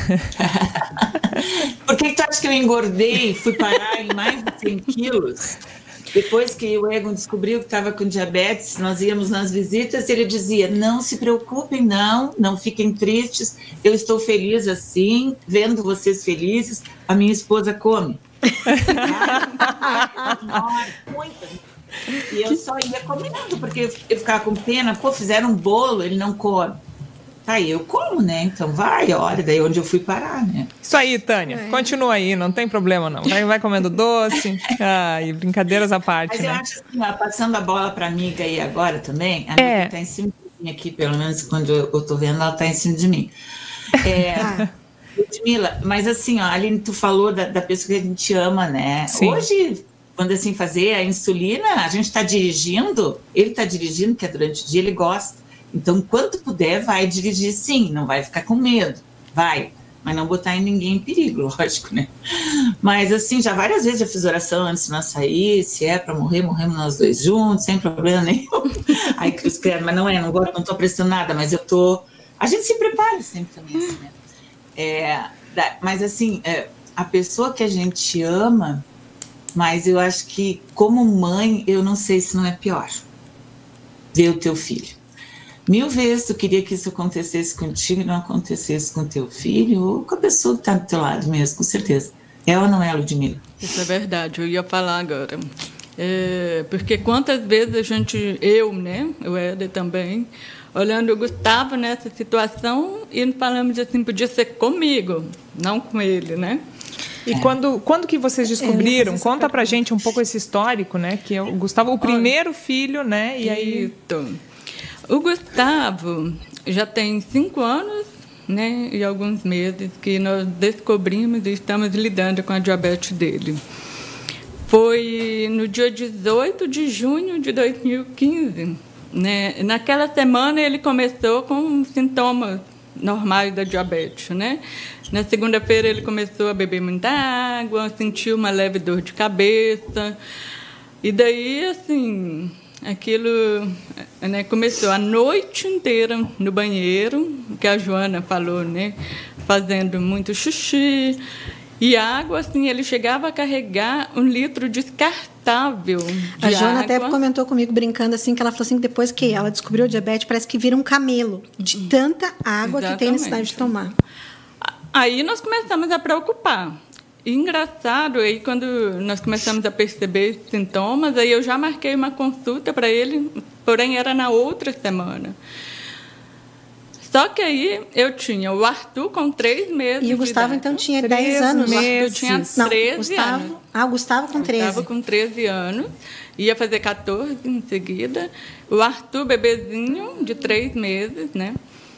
Por que tu acha que eu engordei e fui parar em mais de cem quilos? Depois que o Egon descobriu que estava com diabetes, nós íamos nas visitas e ele dizia, não se preocupem, não, não fiquem tristes, eu estou feliz assim, vendo vocês felizes, a minha esposa come. E eu só ia comendo, porque eu ficava com pena, pô, fizeram um bolo, ele não come. Aí eu como, né? Então vai, olha, daí onde eu fui parar, né? Isso aí, Tânia. É. Continua aí, não tem problema não. Vai, vai comendo doce. Ai, brincadeiras à parte, Mas né? eu acho assim, ó, passando a bola para a amiga aí agora também, a amiga é. está em cima de mim aqui, pelo menos quando eu, eu tô vendo, ela está em cima de mim. É, ah. Ludmila, mas assim, ó, Aline, tu falou da, da pessoa que a gente ama, né? Sim. Hoje, quando assim fazer a insulina, a gente está dirigindo, ele está dirigindo, que é durante o dia, ele gosta. Então, quando puder, vai dirigir sim, não vai ficar com medo, vai, mas não botar em ninguém em perigo, lógico, né? Mas assim, já várias vezes já fiz oração antes de nós sair, se é para morrer, morremos nós dois juntos, sem problema nenhum. Aí, Cruz Credo, mas não é, não gosto, não tô prestando nada, mas eu tô... A gente se prepara sempre também, assim, né? É, mas assim, é, a pessoa que a gente ama, mas eu acho que como mãe, eu não sei se não é pior ver o teu filho. Mil vezes tu queria que isso acontecesse contigo e não acontecesse com teu filho ou com a pessoa que está do teu lado mesmo, com certeza. É ou não é, Ludmila? Isso é verdade, eu ia falar agora. É, porque quantas vezes a gente, eu, né, o Éder também, olhando o Gustavo nessa situação e falamos assim, podia ser comigo, não com ele, né? E é. quando, quando que vocês descobriram? Conta pra gente um pouco esse histórico, né? Que é o Gustavo, o primeiro filho, né? E aí... O Gustavo já tem cinco anos, né, e alguns meses que nós descobrimos e estamos lidando com a diabetes dele. Foi no dia dezoito de junho de dois mil e quinze. Né? Naquela semana ele começou com sintomas normais da diabetes. Né? Na segunda-feira ele começou a beber muita água, sentiu uma leve dor de cabeça. E daí, assim... Aquilo, né, começou a noite inteira no banheiro, que a Joana falou, né, fazendo muito xixi. E água, assim, ele chegava a carregar um litro descartável de A Joana água. até comentou comigo, brincando, assim, que ela falou assim, que depois que ela descobriu o diabetes, parece que vira um camelo, de tanta água Exatamente. Que tem necessidade de tomar. Aí nós começamos a preocupar. E engraçado, aí quando nós começamos a perceber esses sintomas, aí eu já marquei uma consulta para ele, porém era na outra semana. Só que aí eu tinha o Arthur com três meses. E o Gustavo, de idade. então, tinha dez anos. O Arthur tinha Não, treze Gustavo, anos. Ah, o Gustavo com treze. Gustavo com treze anos. Ia fazer quatorze em seguida. O Arthur, bebezinho, de três meses, né?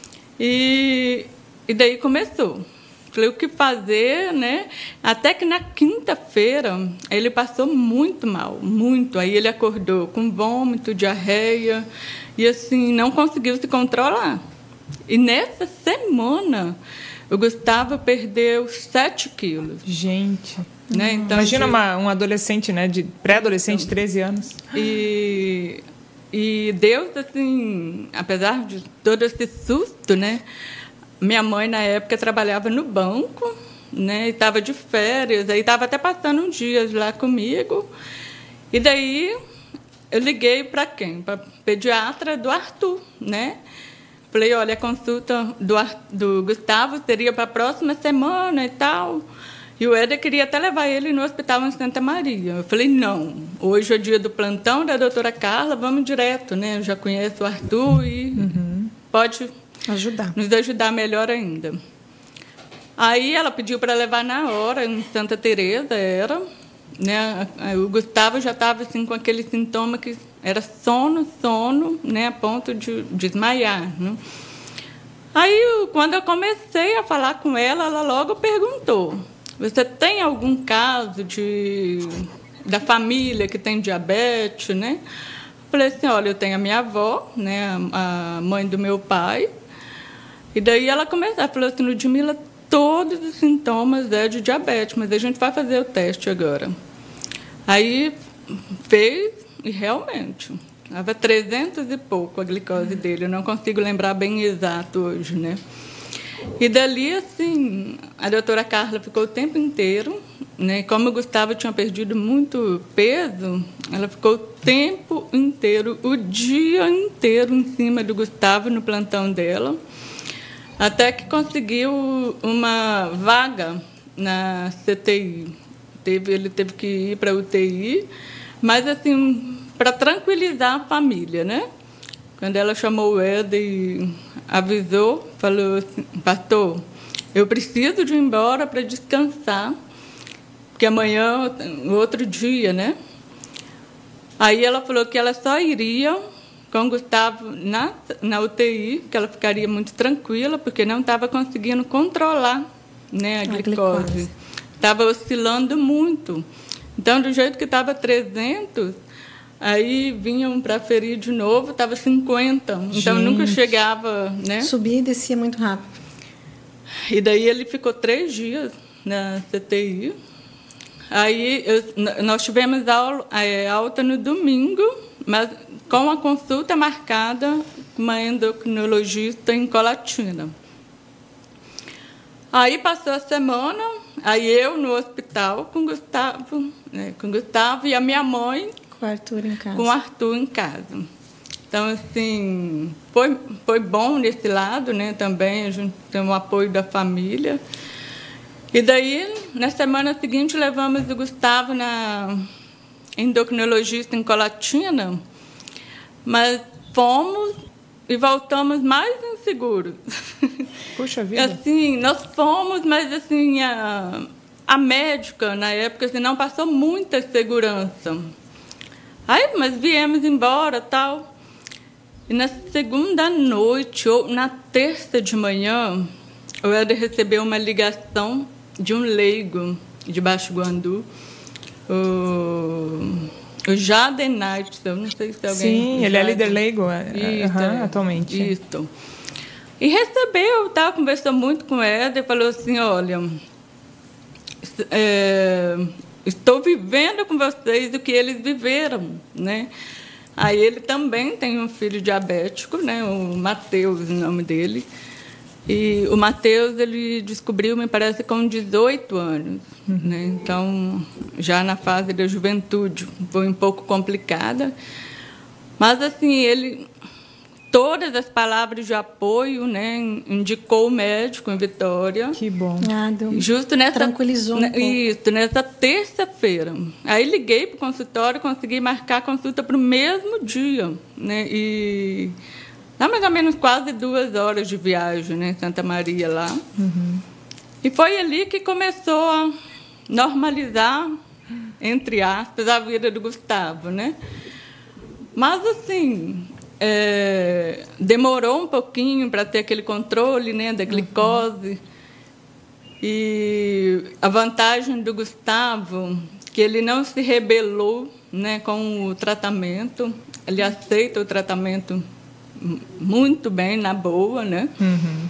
E, e daí começou. Falei, o que fazer, né? Até que na quinta-feira, ele passou muito mal, muito. Aí ele acordou com vômito, diarreia, e assim, não conseguiu se controlar. E nessa semana, o Gustavo perdeu sete quilos. Gente. Né? Então, imagina de... uma, um adolescente, né? De pré-adolescente, então, treze anos. E, e Deus, assim, apesar de todo esse susto, né? Minha mãe, na época, trabalhava no banco, né? E estava de férias, aí estava até passando uns dias lá comigo. E daí eu liguei para quem? Para a pediatra do Arthur, né? Falei, olha, a consulta do, do Gustavo seria para a próxima semana e tal. E o Éder queria até levar ele no hospital em Santa Maria. Eu falei, não, hoje é o dia do plantão da doutora Carla, vamos direto, né? Eu já conheço o Arthur e uhum. pode ajudar. nos ajudar melhor ainda. Aí ela pediu para levar na hora, em Santa Teresa era, né? O Gustavo já estava assim, com aquele sintoma que era sono, sono, né? A ponto de desmaiar, né? Aí, quando eu comecei a falar com ela, ela logo perguntou, você tem algum caso de, da família que tem diabetes, né? Falei assim, olha, eu tenho a minha avó, né? A mãe do meu pai. E daí ela começou, ela falou assim, Ludmila, todos os sintomas é de diabetes, mas a gente vai fazer o teste agora. Aí fez e realmente estava trezentos e pouco a glicose dele. Eu não consigo lembrar bem exato hoje, né? E dali, assim, a doutora Carla ficou o tempo inteiro, né? Como o Gustavo tinha perdido muito peso, ela ficou o tempo inteiro, o dia inteiro em cima do Gustavo no plantão dela, até que conseguiu uma vaga na C T I. Teve, ele teve que ir para a U T I, mas, assim, para tranquilizar a família, né? Quando ela chamou o Éder e avisou, falou assim, pastor, eu preciso de ir embora para descansar, porque amanhã, outro dia, né? Aí ela falou que ela só iria com o Gustavo na, na U T I, que ela ficaria muito tranquila, porque não estava conseguindo controlar, né, a, a glicose. Estava oscilando muito. Então, do jeito que estava trezentos, aí vinham para ferir de novo, estava cinquenta. Então, gente, nunca chegava, né? Subia e descia muito rápido. E daí ele ficou três dias na C T I. Aí eu, nós tivemos aula, é, alta no domingo, mas com a consulta marcada com uma endocrinologista em Colatina. Aí passou a semana, aí eu no hospital com o Gustavo, né, com o Gustavo e a minha mãe com o Arthur em casa. Com o Arthur em casa. Então, assim, foi, foi bom nesse lado, né, também, a gente tem o apoio da família. E daí, na semana seguinte, levamos o Gustavo na endocrinologista em Colatina, mas fomos e voltamos mais inseguros. Puxa vida. Assim, nós fomos, mas assim, a, a médica, na época, assim, não passou muita segurança. Aí, mas viemos embora, tal. E na segunda noite, ou na terça de manhã, o Éder recebeu uma ligação de um leigo de Baixo Guandu, o, o Jaden Knight, eu não sei se alguém... Sim, ele Jaden. é líder leigo Isso, uhum, atualmente. Isso. E recebeu, tá, conversou muito com o Éder, falou assim, olha, é, estou vivendo com vocês o que eles viveram, né? Aí ele também tem um filho diabético, né? O Matheus, o nome dele. E o Matheus, ele descobriu, me parece, com dezoito anos, uhum. né? Então, já na fase da juventude, foi um pouco complicada. Mas, assim, ele todas as palavras de apoio, né? Indicou o médico em Vitória. Que bom. Ah, deu- Justo nessa, tranquilizou um pouco. Isso, nessa terça-feira. Aí liguei para o consultório, consegui marcar a consulta para o mesmo dia, né? E dá mais ou menos quase duas horas de viagem, né? Santa Maria lá. Uhum. E foi ali que começou a normalizar, entre aspas, a vida do Gustavo, né? Mas assim, é, demorou um pouquinho para ter aquele controle, né, da glicose. Uhum. E a vantagem do Gustavo, que ele não se rebelou, né, com o tratamento, ele aceita o tratamento muito bem, na boa, né? Uhum.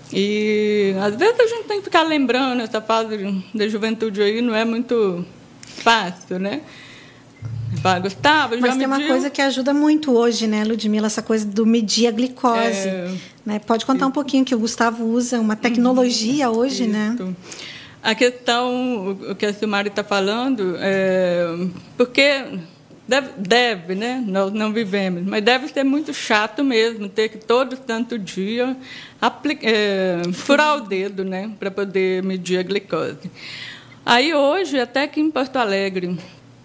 E às vezes a gente tem que ficar lembrando, essa fase da juventude aí não é muito fácil, né? Fala, Gustavo, Mas já tem uma mediu? coisa que ajuda muito hoje, né, Ludmila, essa coisa do medir a glicose. É... Né? Pode contar um pouquinho que o Gustavo usa uma tecnologia uhum. hoje, Isso. né? A questão, o que a Silmari está falando, é, porque deve, deve, né? Nós não vivemos, mas deve ser muito chato mesmo ter que todo santo dia aplica, é, furar o dedo, né, para poder medir a glicose. Aí hoje, até que em Porto Alegre,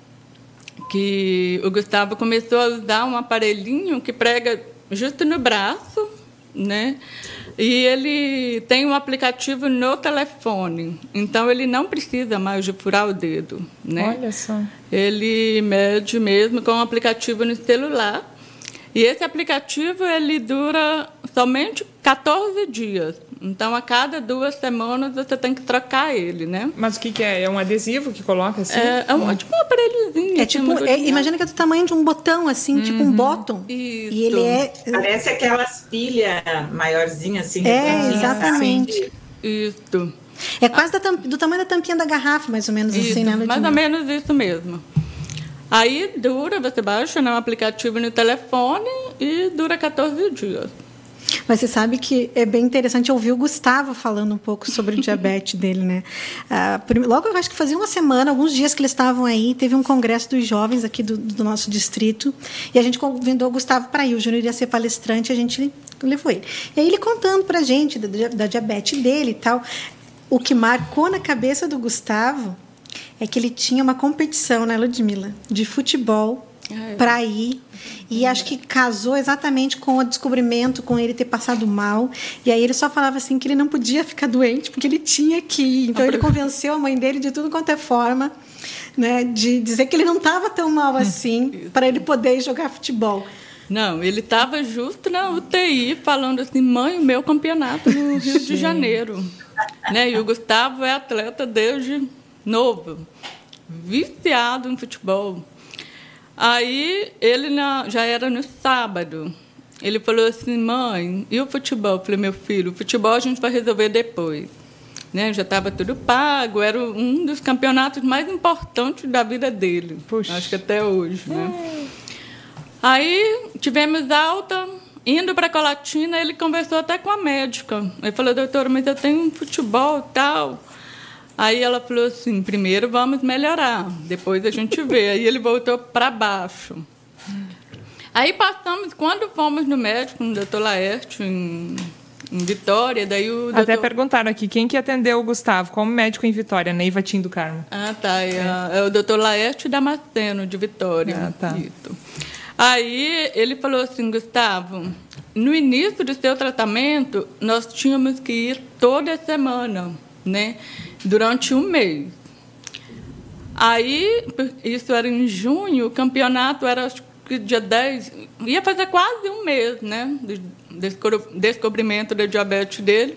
que o Gustavo começou a usar um aparelhinho que prega justo no braço, né? E ele tem um aplicativo no telefone, então ele não precisa mais de furar o dedo, né? Olha só. Ele mede mesmo com um aplicativo no celular. E esse aplicativo ele dura somente quatorze dias. Então, a cada duas semanas, você tem que trocar ele, né? Mas o que, que é? É um adesivo que coloca assim? É, é um, tipo um aparelhozinho. É tipo, é, imagina que é do tamanho de um botão, assim, uhum. tipo um bottom. Isso. E ele é... Parece aquelas pilhas maiorzinhas, assim. É, exatamente. Assim. Isso. É quase da tamp... do tamanho da tampinha da garrafa, mais ou menos, isso, assim, né? Mais ou menos isso mesmo. Aí dura, você baixa né, um aplicativo no telefone e dura quatorze dias. Mas você sabe que é bem interessante ouvir o Gustavo falando um pouco sobre o diabetes dele, né? Ah, logo, eu acho que fazia uma semana, alguns dias que eles estavam aí, teve um congresso dos jovens aqui do, do nosso distrito, e a gente convidou o Gustavo para ir. O Júnior ia ser palestrante, a gente levou ele. E aí ele contando para a gente da, da diabetes dele e tal. O que marcou na cabeça do Gustavo é que ele tinha uma competição, né, Ludmila, de futebol é. para ir. E acho que casou exatamente com o descobrimento, com ele ter passado mal. E aí ele só falava assim que ele não podia ficar doente, porque ele tinha que ir. Então ele convenceu a mãe dele de tudo quanto é forma, né, de dizer que ele não estava tão mal assim, para ele poder jogar futebol. Não, ele estava justo na U T I falando assim, mãe, o meu campeonato no Rio de Janeiro. Né? E o Gustavo é atleta desde novo, viciado em futebol. Aí, ele na, já era no sábado. Ele falou assim, mãe, e o futebol? Eu falei, meu filho, o futebol a gente vai resolver depois. Né? Já estava tudo pago, era um dos campeonatos mais importantes da vida dele. Puxa. Acho que até hoje. Né? É. Aí, tivemos alta, indo para a Colatina, ele conversou até com a médica. Ele falou, doutora, mas eu tenho um futebol e tal. Aí ela falou assim, primeiro vamos melhorar, depois a gente vê. Aí ele voltou para baixo. Aí passamos, quando fomos no médico, no doutor Laerte, em, em Vitória, daí o doutor... Até perguntaram aqui, quem que atendeu o Gustavo como médico em Vitória? Neiva Tim do Carmo. Ah, tá. É, é. é o doutor Laerte Damasceno, de Vitória. Ah, tá. Isso. Aí ele falou assim, Gustavo, no início do seu tratamento, nós tínhamos que ir toda semana, né? Durante um mês. Aí, isso era em junho, o campeonato era, acho que dia dez, ia fazer quase um mês, né? De descobrimento da diabetes dele.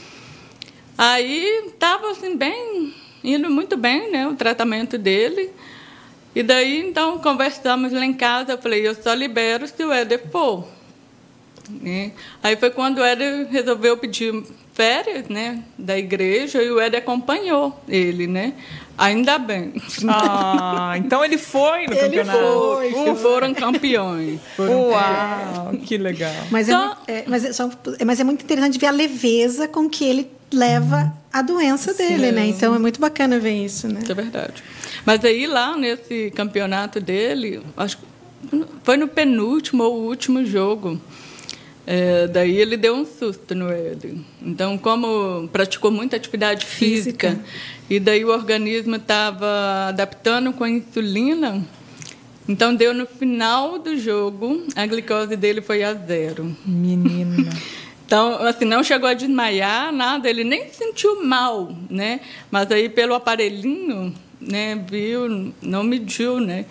Aí, estava assim, bem, indo muito bem, né? O tratamento dele. E daí, então, conversamos lá em casa, eu falei, eu só libero se o Éder for. Né? Aí foi quando o Éder resolveu pedir férias, né, da igreja, e o Éder acompanhou ele, né? Ainda bem. Ah, então ele foi no ele campeonato. Foi, foi. Foram campeões. Foram Uau, campeões. Que legal. Mas, só, é, é, mas, é, só, mas é muito interessante ver a leveza com que ele leva a doença Sim. dele, né? Então é muito bacana ver isso, né? Isso é verdade. Mas aí lá nesse campeonato dele, acho que foi no penúltimo ou último jogo, É, daí ele deu um susto no Éder. Então, como praticou muita atividade física, física. E daí o organismo estava adaptando com a insulina, então deu no final do jogo, a glicose dele foi a zero. Menina. Então, assim, não chegou a desmaiar, nada, ele nem sentiu mal, né? Mas aí pelo aparelhinho, né, viu, não mediu, né?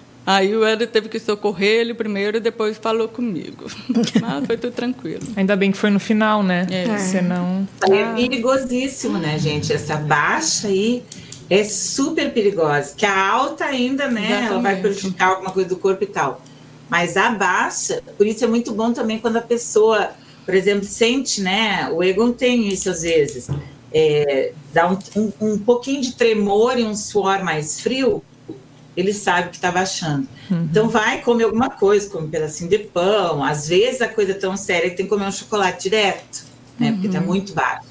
Aí o Éder teve que socorrer ele primeiro e depois falou comigo. Mas foi tudo tranquilo. Ainda bem que foi no final, né? É. Senão... É perigosíssimo, né, gente? Essa baixa aí é super perigosa. Que a alta ainda, né, exatamente, ela vai prejudicar alguma coisa do corpo e tal. Mas a baixa, por isso é muito bom também quando a pessoa, por exemplo, sente, né? O Egon tem isso às vezes. É, dá um, um, um pouquinho de tremor e um suor mais frio, ele sabe que está baixando. Uhum. Então, vai comer alguma coisa, come um pedacinho de pão. Às vezes, a coisa é tão séria que tem que comer um chocolate direto, né? Uhum. Porque está muito baixo.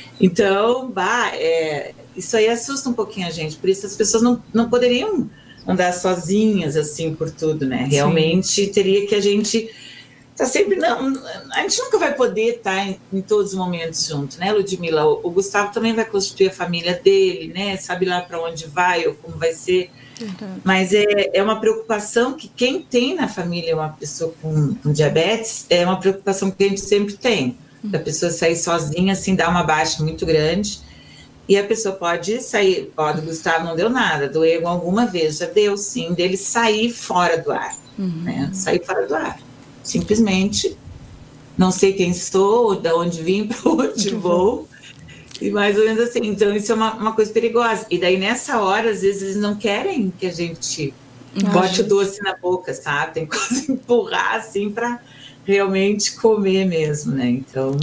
Então, bah, é, isso aí assusta um pouquinho a gente. Por isso, as pessoas não, não poderiam andar sozinhas, assim, por tudo, né? Realmente, sim, teria que a gente... Tá sempre, não, a gente nunca vai poder estar em, em todos os momentos junto, né, Ludmila? O, o Gustavo também vai constituir a família dele, né? Sabe lá para onde vai ou como vai ser. Verdade. Mas é, é uma preocupação que quem tem na família uma pessoa com, com diabetes, é uma preocupação que a gente sempre tem. Uhum. A pessoa sair sozinha, assim, dá uma baixa muito grande. E a pessoa pode sair, ó, do Gustavo não deu nada, do Egon alguma vez, já deu sim, dele sair fora do ar, uhum, né? Sair fora do ar. Simplesmente, não sei quem sou, de onde vim, para onde vou. E mais ou menos assim. Então, isso é uma, uma coisa perigosa. E daí, nessa hora, às vezes, eles não querem que a gente ah, bote gente. o doce na boca, sabe? Tem que empurrar, assim, para realmente comer mesmo, né? Então,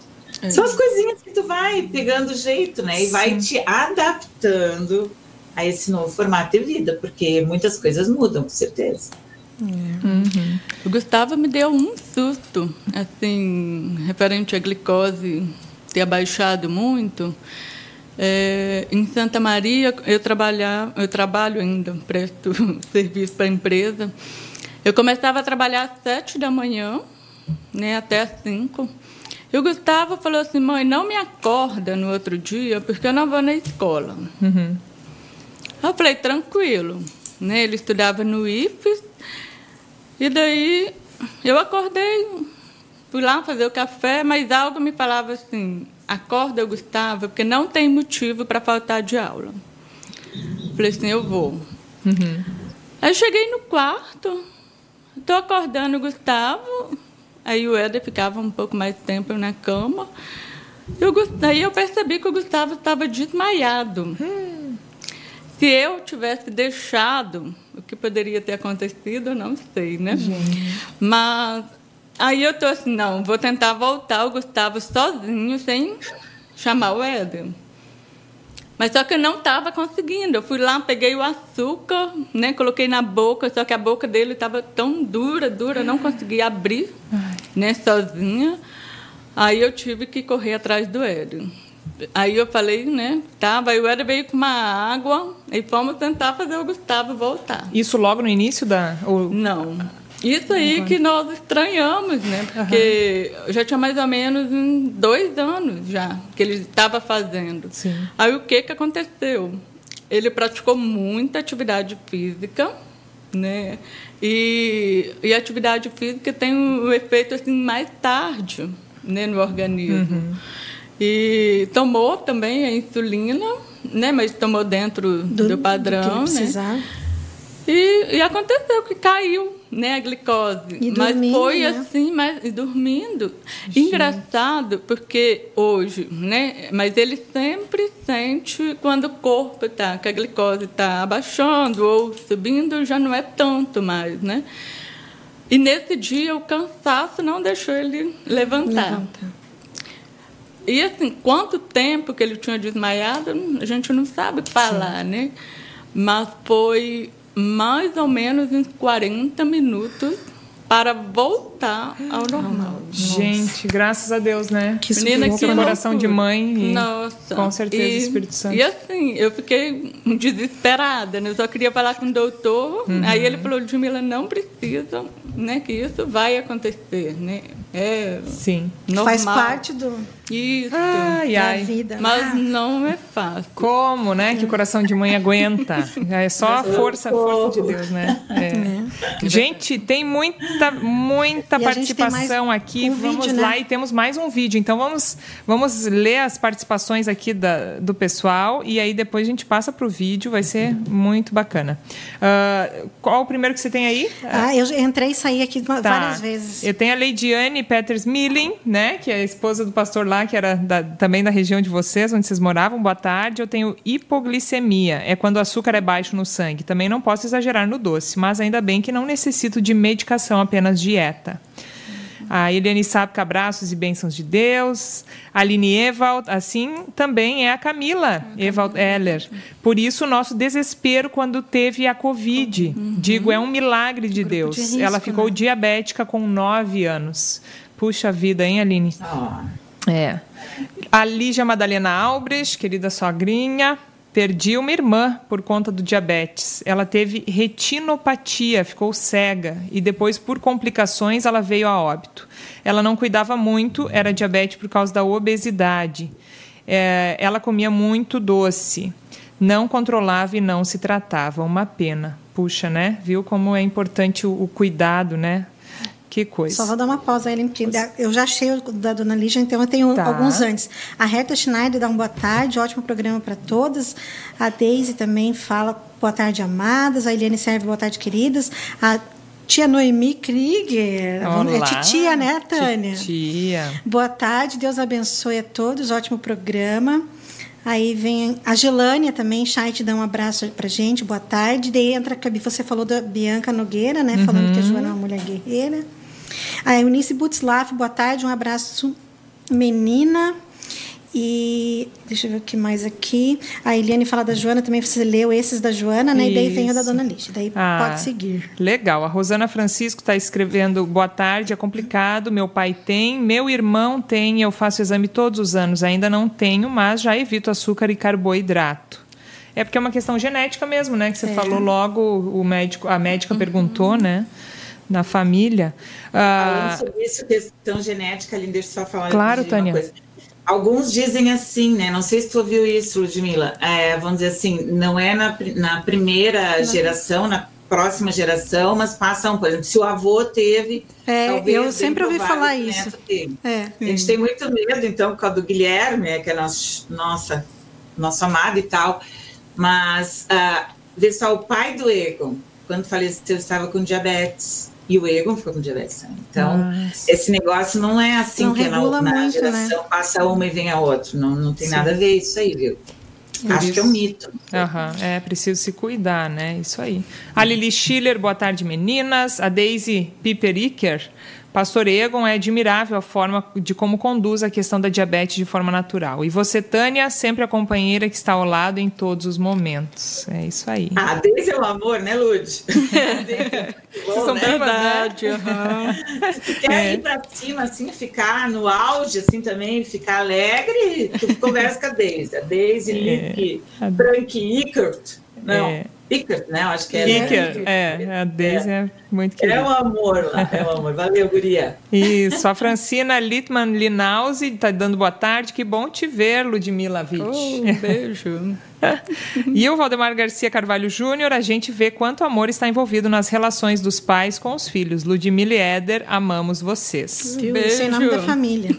é. são as coisinhas que tu vai pegando jeito, né? E sim, vai te adaptando a esse novo formato de vida, porque muitas coisas mudam, com certeza. Uhum. O Gustavo me deu um susto, assim, referente à glicose ter abaixado muito. É, em Santa Maria, eu, trabalhar, eu trabalho ainda, presto serviço para a empresa. Eu começava a trabalhar às sete da manhã, né, até às cinco. E o Gustavo falou assim, mãe, não me acorda no outro dia, porque eu não vou na escola. Uhum. Eu falei, tranquilo. Né, ele estudava no I F E S, e daí eu acordei, fui lá fazer o café, mas algo me falava assim, acorda, Gustavo, porque não tem motivo para faltar de aula. Falei assim, eu vou. Uhum. Aí cheguei no quarto, estou acordando o Gustavo, aí o Éder ficava um pouco mais tempo na cama, eu, aí eu percebi que o Gustavo estava desmaiado. Hum. Se eu tivesse deixado, o que poderia ter acontecido, eu não sei, né? Gente. Mas aí eu estou assim, não, vou tentar voltar o Gustavo sozinho, sem chamar o Éder. Mas só que eu não estava conseguindo. Eu fui lá, peguei o açúcar, né, coloquei na boca, só que a boca dele estava tão dura, dura, eu não conseguia abrir, né, sozinha. Aí eu tive que correr atrás do Éder. Aí eu falei, né, tá, aí o Éder veio com uma água e fomos tentar fazer o Gustavo voltar. Isso logo no início da... Ou... Não. Isso aí que nós estranhamos, né, porque uhum, já tinha mais ou menos em dois anos já que ele estava fazendo. Sim. Aí o que que aconteceu? Ele praticou muita atividade física, né, e, e a atividade física tem um efeito assim mais tarde, né, no organismo. Uhum. E tomou também a insulina, né? Mas tomou dentro do, do padrão, do né? E, e aconteceu que caiu, né, a glicose. E mas dormindo, foi né? assim, mas e dormindo. Gente. Engraçado, porque hoje, né? Mas ele sempre sente quando o corpo está, que a glicose está abaixando ou subindo, já não é tanto mais, né? E nesse dia o cansaço não deixou ele levantar. Levanta. E, assim, quanto tempo que ele tinha desmaiado, a gente não sabe falar, sim, né? Mas foi mais ou menos uns quarenta minutos para voltar ao normal. Gente, graças a Deus, né? Que menina, que coração de mãe. E, nossa. Com certeza, e, Espírito Santo. E, assim, eu fiquei desesperada, né? Eu só queria falar com o doutor. Uhum. Aí ele falou, Ludmila, não precisa, né? Que isso vai acontecer, né? É, sim. Normal. Faz parte do, Isso. Ai, da ai. vida. Mas Ah, não é fácil. Como, né? Que o coração de mãe aguenta. É só a força, força de Deus, né? É. Gente, tem muita, muita E a gente tem participação mais aqui. um Vamos vídeo, lá né? e temos mais um vídeo. Então vamos, vamos ler as participações aqui da, do pessoal e aí depois a gente passa para o vídeo. Vai ser muito bacana. Uh, qual o primeiro que você tem aí? Ah, eu entrei e saí aqui Tá. várias vezes. Eu tenho a Leidiane Peters Milling, né, que é a esposa do pastor lá, que era da, também da região de vocês, onde vocês moravam. Boa tarde. Eu tenho hipoglicemia, é quando o açúcar é baixo no sangue. Também não posso exagerar no doce, mas ainda bem que não necessito de medicação, apenas dieta. A Eliane Sapka, abraços e bênçãos de Deus. A Aline Ewald, assim também é a Camila Ewald Heller. Por isso, o nosso desespero quando teve a Covid. Uhum. Digo, é um milagre de Grupo Deus. de risco, Ela ficou né? diabética com nove anos. Puxa vida, hein, Aline? Oh. É. A Lígia Madalena Albrecht, querida sogrinha. Perdi uma irmã por conta do diabetes. Ela teve retinopatia, ficou cega. E depois, por complicações, ela veio a óbito. Ela não cuidava muito, era diabetes por causa da obesidade. É, ela comia muito doce. Não controlava e não se tratava. Uma pena. Puxa, né? Viu como é importante o, o cuidado, né? Que coisa. Só vou dar uma pausa aí, porque eu já achei o da Dona Lígia, então eu tenho Tá. alguns antes. A Herta Schneider dá uma boa tarde, ótimo programa para todas. A Deise também fala boa tarde, amadas. A Eliane serve boa tarde, queridas. A tia Noemi Krieger, Olá. é titia, né, Tânia? Titia. Boa tarde, Deus abençoe a todos, ótimo programa. Aí vem a Gelânia também, Chay, dá um abraço pra gente, boa tarde. Daí entra a Gabi, você falou da Bianca Nogueira, né? Falando Uhum. que a Joana é uma mulher guerreira. A Eunice Butzlaff, boa tarde, um abraço, menina. E deixa eu ver o que mais aqui. A Eliane fala da Joana, também você leu esses da Joana, né? E daí vem o da Isso. Dona Lígia, daí Ah, pode seguir. Legal. A Rosana Francisco está escrevendo: boa tarde, é complicado. Meu pai tem, meu irmão tem, eu faço exame todos os anos. Ainda não tenho, mas já evito açúcar e carboidrato. É porque é uma questão genética mesmo, né? Que você É. falou logo, o médico, a médica perguntou, né? Na família. Ah, Falando sobre isso, questão genética, Aline, deixa eu só falar Claro, uma Tânia. coisa. Alguns dizem assim, né? Não sei se tu ouviu isso, Ludmila. É, vamos dizer assim, não é na, na primeira geração, na próxima geração, mas passam, por exemplo, se o avô teve. É, talvez eu bem sempre ouvi provável falar que o isso. neto tenha. É. A gente tem muito medo, então, por causa do Guilherme, né, que é nosso, nossa, nosso amado e tal. Mas, ah, vê só, o pai do Egon, quando faleceu, estava com diabetes. E o Egon ficou com diabetes. Então, Nossa. esse negócio não é assim Não que na, regula na muito, geração né? passa uma e vem a outra. Não, não tem Sim. nada a ver isso aí, viu? Acho isso. que é um mito. Aham, é preciso se cuidar, né? Isso aí. A Lili Schiller, boa tarde, meninas. A Daisy Piperiker, Pastor Egon, é admirável a forma de como conduz a questão da diabetes de forma natural. E você, Tânia, sempre a companheira que está ao lado em todos os momentos. É isso aí. Ah, Deise é um amor, né, Lud? Vocês são né? Verdade, aham. Se tu quer ir pra cima, assim, ficar no auge, assim, também, ficar alegre, tu conversa com a Deise. A Deise, Lick, A- Frank Ickert. Não, É. Ickert, né? Eu acho que é. Iker, é, a Daisy é, muito É querida. um amor lá, é um amor. Valeu, guria. Isso, a Francina Littmann Linauzi está dando boa tarde. Que bom te ver, Ludmila Witt. Oh, um beijo. E o Valdemar Garcia Carvalho Júnior, a gente vê quanto amor está envolvido nas relações dos pais com os filhos. Ludmila e Éder, amamos vocês. Viu? Isso é em nome Beijo. da família.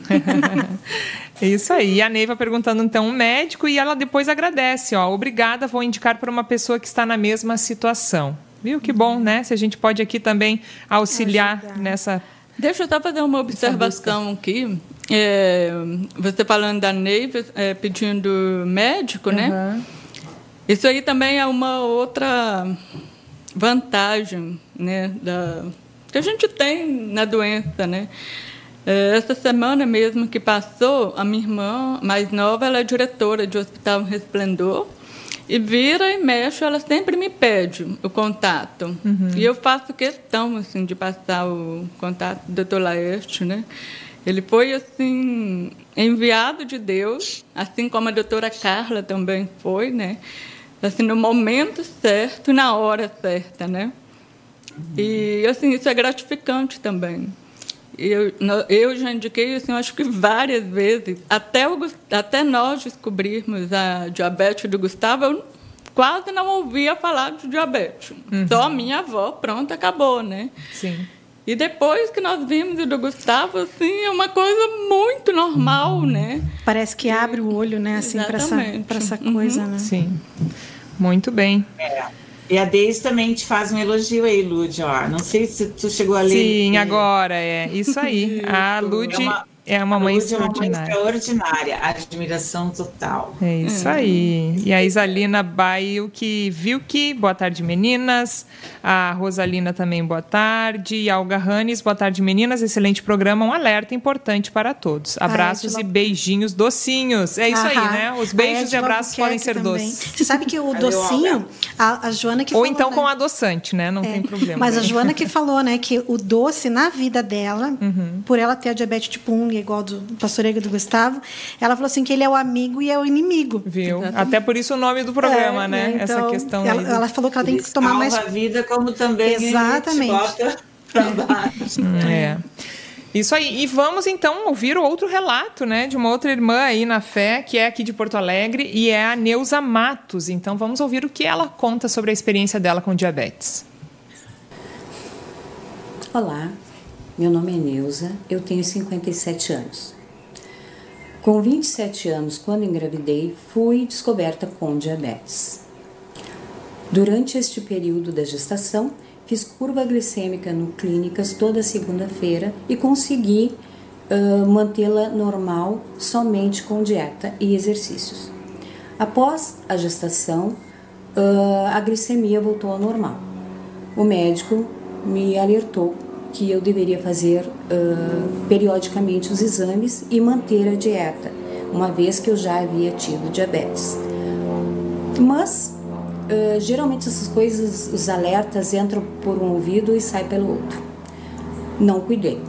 É isso aí. E a Neiva perguntando, então, um médico, e ela depois agradece. Ó, obrigada, vou indicar para uma pessoa que está na mesma situação. Viu? Que bom, né? Se a gente pode aqui também auxiliar Ajudar. nessa... Deixa eu só fazer uma observação aqui. É, você falando da Neiva, é, pedindo médico, né? Aham. Isso aí também é uma outra vantagem, né, da, que a gente tem na doença, né? É, essa semana mesmo que passou, a minha irmã mais nova, ela é diretora de Hospital Resplendor, e vira e mexe, ela sempre me pede o contato. Uhum. E eu faço questão, assim, de passar o contato do doutor Laerte, né? Ele foi, assim, enviado de Deus, assim como a doutora Carla também foi, né? Assim, no momento certo, na hora certa, né? Uhum. E, assim, isso é gratificante também. eu, eu já indiquei, assim, acho que várias vezes, até, o, até nós descobrirmos a diabetes do Gustavo, eu quase não ouvia falar de diabetes. Uhum. Só minha avó, pronto, acabou, né? Sim. E depois que nós vimos o do Gustavo, assim, é uma coisa muito normal, né? Parece que abre o olho, né, assim, para essa, para essa coisa, uhum. né? Sim. Muito bem. É. E a Deise também te faz um elogio aí, Lud, ó. Não sei se tu chegou a ler. Sim, agora é isso aí. A Lud é uma, é uma mãe extraordinária. É uma mãe extraordinária, admiração total. É isso hum. aí. E a Isalina Baiuki Vilke, boa tarde, meninas. A Rosalina também, boa tarde. E a Olga Hannes, boa tarde, meninas. Excelente programa, um alerta importante para todos. Abraços ah, e beijinhos docinhos. É isso Aham. aí, né? Os beijos e abraços podem ser também. doces. Você sabe que o Valeu, docinho, a, a Joana que Ou falou, então né? com adoçante, né? Não é. tem problema. Mas né? a Joana que falou, né, que o doce na vida dela, uhum. por ela ter a diabetes tipo um, igual do pastor Ega do Gustavo, ela falou assim que ele é o amigo e é o inimigo. Viu? Exatamente. Até por isso o nome do programa, é, né? Então, essa questão ela, aí do... ela falou que ela tem que tomar mais... a vida, como também Exatamente. bota pra baixo. É. Isso aí. E vamos, então, ouvir o outro relato, né, de uma outra irmã aí na fé, que é aqui de Porto Alegre, e é a Neuza Matos. Então, vamos ouvir o que ela conta sobre a experiência dela com diabetes. Olá, meu nome é Neuza, eu tenho cinquenta e sete anos. Com vinte e sete anos, quando engravidei, fui descoberta com diabetes. Durante este período da gestação, fiz curva glicêmica no clínicas toda segunda-feira e consegui uh, mantê-la normal somente com dieta e exercícios. Após a gestação, uh, a glicemia voltou ao normal. O médico me alertou que eu deveria fazer uh, periodicamente os exames e manter a dieta, uma vez que eu já havia tido diabetes. Mas, uh, geralmente essas coisas, os alertas entram por um ouvido e saem pelo outro. Não cuidei.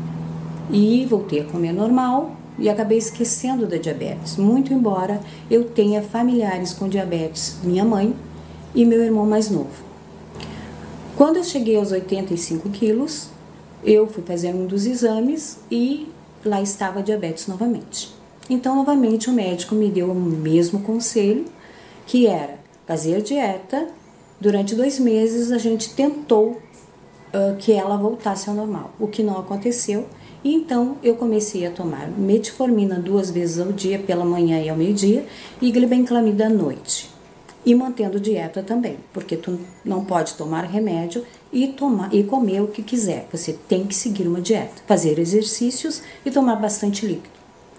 E voltei a comer normal e acabei esquecendo da diabetes, muito embora eu tenha familiares com diabetes, minha mãe e meu irmão mais novo. Quando eu cheguei aos oitenta e cinco quilos, eu fui fazer um dos exames e lá estava a diabetes novamente. Então, novamente, o médico me deu o mesmo conselho, que era fazer dieta. Durante dois meses, a gente tentou uh, que ela voltasse ao normal, o que não aconteceu. E então, eu comecei a tomar metformina duas vezes ao dia, pela manhã e ao meio-dia, e glibenclamida à noite. E mantendo dieta também, porque tu não pode tomar remédio e, tomar, e comer o que quiser. Você tem que seguir uma dieta, fazer exercícios e tomar bastante líquido.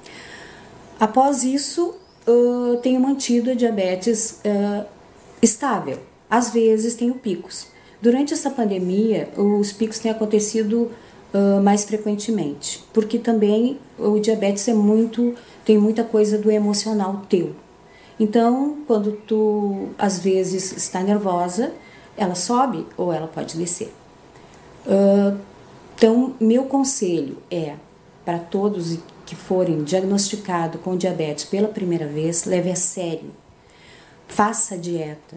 Após isso, uh, tenho mantido a diabetes uh, estável. Às vezes tenho picos. Durante essa pandemia, os picos têm acontecido uh, mais frequentemente, porque também o diabetes é muito, tem muita coisa do emocional teu. Então, quando tu, às vezes, está nervosa, ela sobe ou ela pode descer. Uh, então, meu conselho é, para todos que forem diagnosticados com diabetes pela primeira vez, leve a sério. Faça dieta.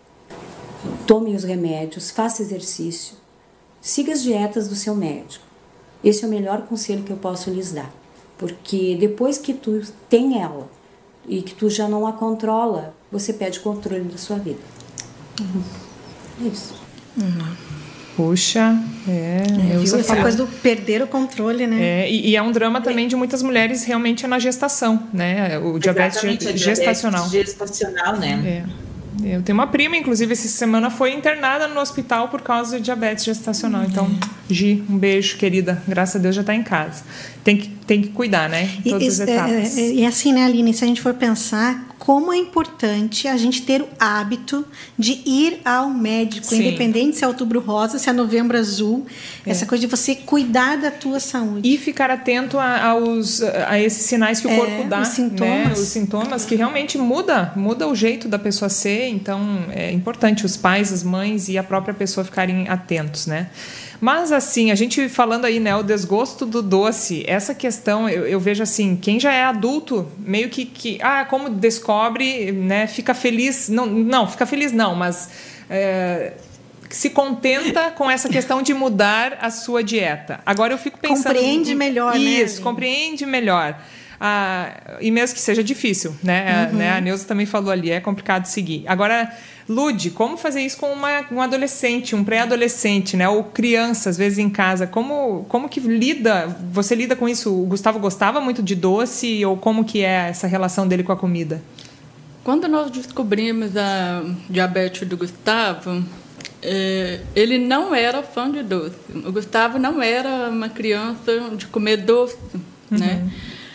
Tome os remédios, faça exercício. Siga as dietas do seu médico. Esse é o melhor conselho que eu posso lhes dar. Porque depois que tu tem ela, e que tu já não a controla, você perde controle da sua vida. Uhum. É isso. Uhum. Puxa, é... é viu, essa coisa do perder o controle, né? É, e, e é um drama também de muitas mulheres realmente na gestação, né? O diabetes Exatamente, gestacional. A diabetes gestacional, né? É. Eu tenho uma prima, inclusive, essa semana foi internada no hospital por causa de diabetes gestacional. Uhum. Então, Gi, um beijo, querida. Graças a Deus já está em casa. Tem que, tem que cuidar, né? Em todas e, as etapas. E é, é, assim, né, Aline? Se a gente for pensar, como é importante a gente ter o hábito de ir ao médico, Sim. independente se é outubro rosa, se é novembro azul, é. essa coisa de você cuidar da tua saúde. E ficar atento a, aos, a esses sinais que o é, corpo dá, os sintomas. Né? Os sintomas que realmente muda, muda o jeito da pessoa ser. Então, é importante os pais, as mães e a própria pessoa ficarem atentos, né? Mas, assim, a gente falando aí, né, o desgosto do doce, essa questão, eu, eu vejo assim, quem já é adulto, meio que, que ah, como descobre, né, fica feliz, não, não fica feliz não, mas é, se contenta com essa questão de mudar a sua dieta. Agora eu fico pensando... Compreende em, melhor, isso, né? Isso, compreende melhor. Ah, e mesmo que seja difícil, né? Uhum. né? A Neuza também falou ali, é complicado seguir. Agora, Lude, como fazer isso com uma, um adolescente, um pré-adolescente, né? Ou criança, às vezes, em casa? Como, como que lida, você lida com isso? O Gustavo gostava muito de doce? Ou como que é essa relação dele com a comida? Quando nós descobrimos a diabetes do Gustavo, é, ele não era fã de doce. O Gustavo não era uma criança de comer doce, uhum. né?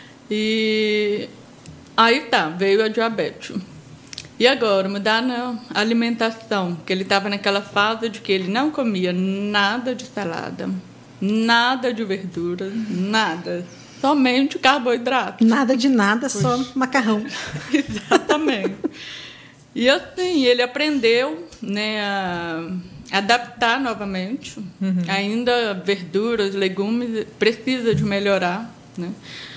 E aí tá, veio a diabetes. E agora, mudar na alimentação, que ele estava naquela fase de que ele não comia nada de salada, nada de verdura, nada. Somente carboidrato. Nada de nada, Puxa. Só macarrão. Exatamente. E assim, ele aprendeu, né, a adaptar novamente. Uhum. Ainda verduras, legumes, precisa de melhorar, né?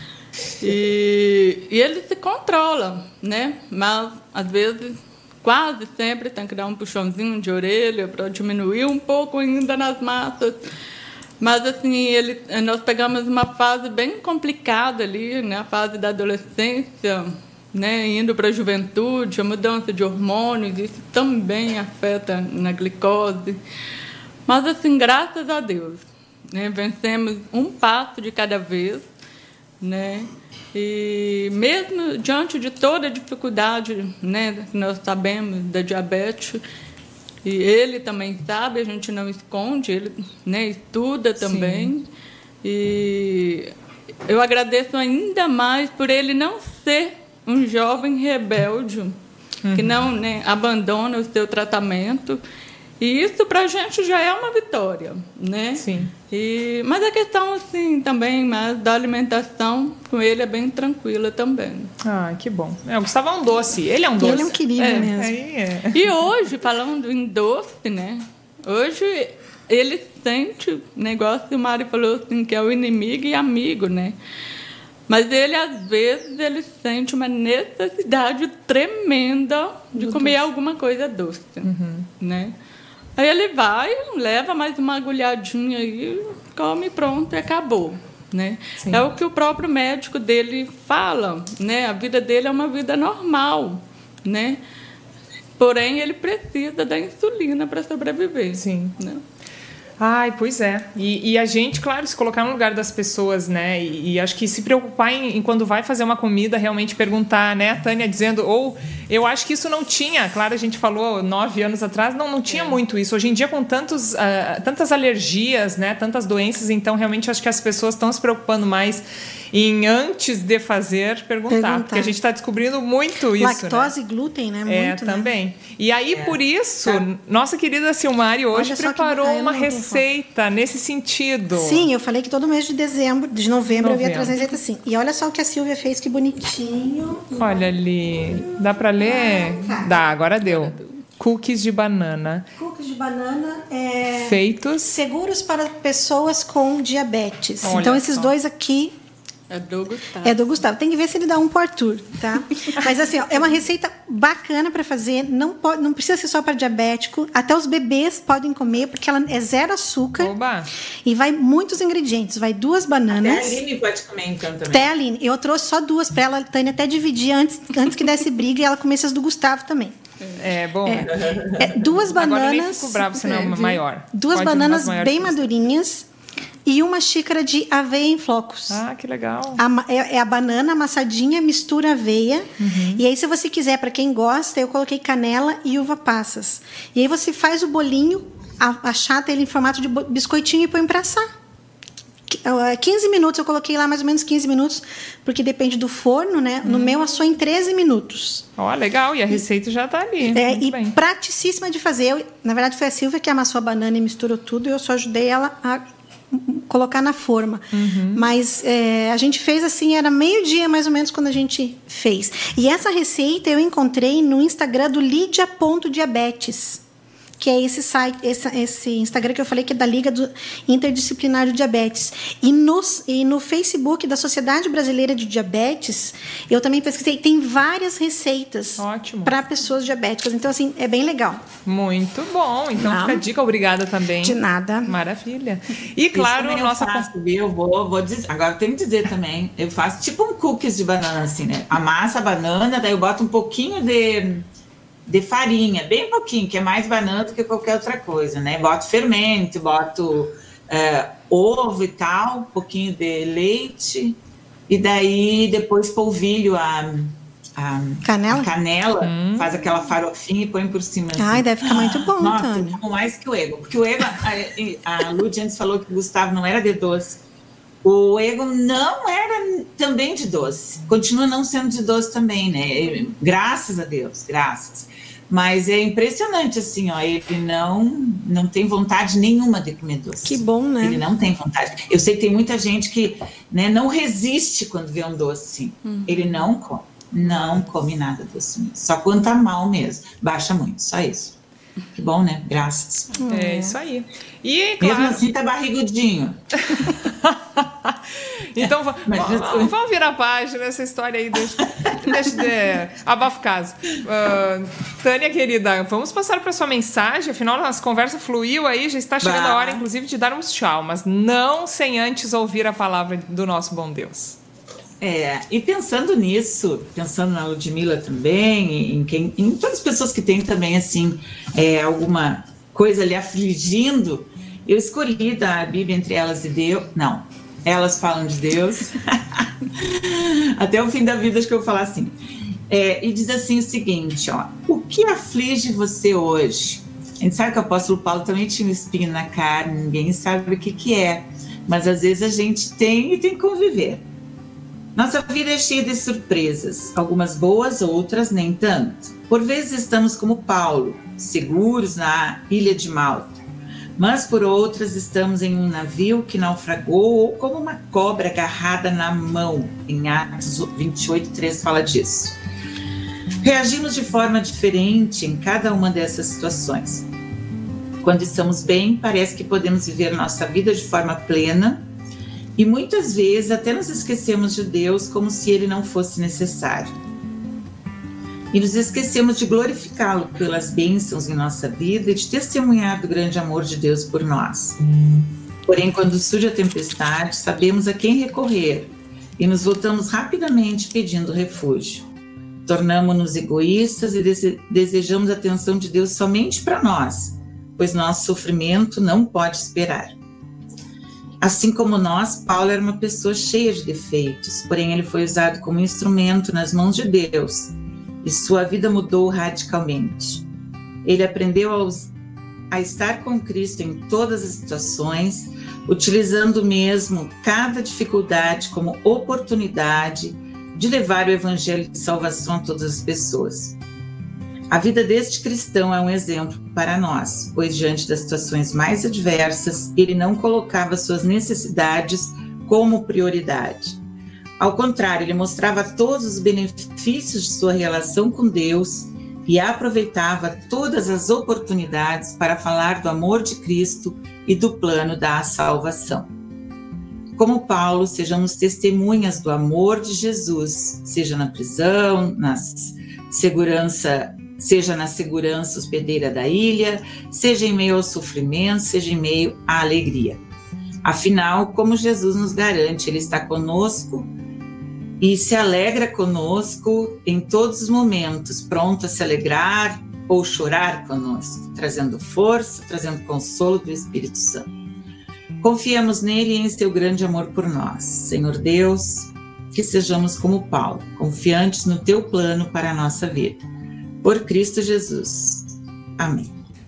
E, e ele se controla, né? Mas, às vezes, quase sempre tem que dar um puxãozinho de orelha para diminuir um pouco ainda nas massas. Mas, assim, ele, nós pegamos uma fase bem complicada ali, né? A fase da adolescência, né? Indo para a juventude, a mudança de hormônios, isso também afeta na glicose. Mas, assim, graças a Deus, né? Vencemos um passo de cada vez, né? E mesmo diante de toda a dificuldade, né, que nós sabemos da diabetes, e ele também sabe, a gente não esconde, ele, né, estuda também. Sim. E eu agradeço ainda mais por ele não ser um jovem rebelde, uhum. que não, né, abandona o seu tratamento. E isso para a gente já é uma vitória, né? Sim. E, mas a questão, assim, também, mas da alimentação, com ele é bem tranquila também. Ah, que bom. É, o Gustavo é um doce. Ele é um doce. Ele é um querido é, mesmo. Aí é. E hoje, falando em doce, né? Hoje ele sente negócio, o Mário falou assim, que é o inimigo e amigo, né? Mas ele, às vezes, ele sente uma necessidade tremenda de Do comer doce. Alguma coisa doce, uhum. né? Aí ele vai, leva mais uma agulhadinha aí, come, pronto, e acabou, né? É o que o próprio médico dele fala, né? A vida dele é uma vida normal, né? Porém, ele precisa da insulina para sobreviver. Sim. Né? Ai, pois é. E, e a gente, claro, se colocar no lugar das pessoas, né? E, e acho que se preocupar em, em quando vai fazer uma comida, realmente perguntar, né? A Tânia dizendo, ou eu acho que isso não tinha, claro, a gente falou nove anos atrás, não, não tinha é. muito isso. Hoje em dia, com tantos, uh, tantas alergias, né? Tantas doenças, então realmente acho que as pessoas estão se preocupando mais em, antes de fazer, perguntar. perguntar. Porque a gente está descobrindo muito isso. Lactose né? e glúten, né? É, muito, também. Né? E aí, é. por isso, é. nossa querida Silmari hoje preparou que... ah, uma receita nesse sentido. Sim, eu falei que todo mês de dezembro, de novembro, novembro. eu ia trazer receita assim. E olha só o que a Silvia fez, que bonitinho. Olha ali. Dá para ler? Ah, Dá, agora deu. Cookies de banana. Cookies de banana é... feitos... seguros para pessoas com diabetes. Olha então, esses só. dois aqui... É do Gustavo. É do Gustavo. Tem que ver se ele dá um por Arthur, tá? Mas assim, ó, é uma receita bacana para fazer. Não, pode, não precisa ser só para diabético. Até os bebês podem comer, porque ela é zero açúcar. Oba. E vai muitos ingredientes. Vai duas bananas. Até a Aline pode comer então também. Até a Aline. Eu trouxe só duas para ela, a Tânia, até dividir antes, antes que desse briga e ela comesse as do Gustavo também. É, bom. É, é, duas bananas. Agora eu nem fico bravo, senão é maior. Duas pode bananas bem madurinhas. E uma xícara de aveia em flocos. Ah, que legal. A, é, é a banana amassadinha, mistura aveia. Uhum. E aí, se você quiser, para quem gosta, eu coloquei canela e uva passas. E aí você faz o bolinho, achata ele em formato de biscoitinho e põe para assar. quinze minutos, eu coloquei lá mais ou menos quinze minutos, porque depende do forno, né? Hum. No meu assou em treze minutos. Ó, oh, legal, e a receita já tá ali. É, e bem. praticíssima de fazer. Eu, na verdade, foi a Silvia que amassou a banana e misturou tudo, e eu só ajudei ela a colocar na forma. Uhum. Mas é, a gente fez assim, era meio-dia mais ou menos quando a gente fez. E essa receita eu encontrei no Instagram do Lídia ponto diabetes, que é esse site, esse, esse Instagram que eu falei que é da Liga do Interdisciplinar do Diabetes. E no, e no Facebook da Sociedade Brasileira de Diabetes, eu também pesquisei, tem várias receitas para pessoas diabéticas. Então, assim, é bem legal. Muito bom. Então, Não. fica a dica. Obrigada também. De nada. Maravilha. E, claro, eu nossa... faço, eu vou, vou dizer, agora eu tenho que dizer também, eu faço tipo um cookies de banana, assim, né? Amassa a banana, daí eu boto um pouquinho de, de farinha, bem pouquinho, que é mais banana do que qualquer outra coisa, né? Boto fermento, boto é, ovo e tal, um pouquinho de leite, e daí depois polvilho a... A canela, a canela hum. faz aquela farofinha e põe por cima. Assim. Ai, deve ficar muito bom, Nossa, Tânia. Nossa, mais que o Ego. Porque o Ego, a, a Lud antes falou que o Gustavo não era de doce. O Ego não era também de doce. Continua não sendo de doce também, né? Graças a Deus, graças. Mas é impressionante, assim, ó, ele não, não tem vontade nenhuma de comer doce. Que bom, né? Ele não tem vontade. Eu sei que tem muita gente que, né, não resiste quando vê um doce, assim. Hum. Ele não come. Não come nada doce mesmo. Só quando tá mal mesmo. Baixa muito, só isso. Que bom, né? Graças. É isso aí. E, claro... Mesmo assim tá barrigudinho. Então, vamos, vamos virar a página, essa história aí, deixa, deixa de abafo o caso. Uh, Tânia, querida, vamos passar para sua mensagem, afinal a nossa conversa fluiu aí, já está chegando bah. a hora, inclusive, de darmos tchau, mas não sem antes ouvir a palavra do nosso bom Deus. É, e pensando nisso, pensando na Ludmila também, em, quem, em todas as pessoas que têm também, assim, é, alguma coisa ali afligindo, eu escolhi da Bíblia Entre Elas e Deus, não, Elas Falam de Deus, até o fim da vida acho que eu vou falar assim, é, e diz assim o seguinte, ó, o que aflige você hoje? A gente sabe que o apóstolo Paulo também tinha um espinho na carne, ninguém sabe o que que é, mas às vezes a gente tem e tem que conviver. Nossa vida é cheia de surpresas, algumas boas, outras nem tanto. Por vezes estamos como Paulo, seguros na ilha de Malta, mas por outras estamos em um navio que naufragou ou como uma cobra agarrada na mão. Em Atos vinte e oito, três fala disso. Reagimos de forma diferente em cada uma dessas situações. Quando estamos bem, parece que podemos viver nossa vida de forma plena, e muitas vezes até nos esquecemos de Deus como se Ele não fosse necessário. E nos esquecemos de glorificá-lo pelas bênçãos em nossa vida e de testemunhar do grande amor de Deus por nós. Porém, quando surge a tempestade, sabemos a quem recorrer e nos voltamos rapidamente pedindo refúgio. Tornamo-nos egoístas e dese- desejamos a atenção de Deus somente para nós, pois nosso sofrimento não pode esperar. Assim como nós, Paulo era uma pessoa cheia de defeitos, porém ele foi usado como instrumento nas mãos de Deus e sua vida mudou radicalmente. Ele aprendeu a, a estar com Cristo em todas as situações, utilizando mesmo cada dificuldade como oportunidade de levar o evangelho de salvação a todas as pessoas. A vida deste cristão é um exemplo para nós, pois diante das situações mais adversas, ele não colocava suas necessidades como prioridade. Ao contrário, ele mostrava todos os benefícios de sua relação com Deus e aproveitava todas as oportunidades para falar do amor de Cristo e do plano da salvação. Como Paulo, sejamos testemunhas do amor de Jesus, seja na prisão, na segurança seja na segurança hospedeira da ilha, seja em meio ao sofrimento, seja em meio à alegria. Afinal, como Jesus nos garante, Ele está conosco e se alegra conosco em todos os momentos, pronto a se alegrar ou chorar conosco, trazendo força, trazendo consolo do Espírito Santo. Confiemos nele e em seu grande amor por nós. Senhor Deus, que sejamos como Paulo, confiantes no teu plano para a nossa vida. Por Cristo Jesus. Amém.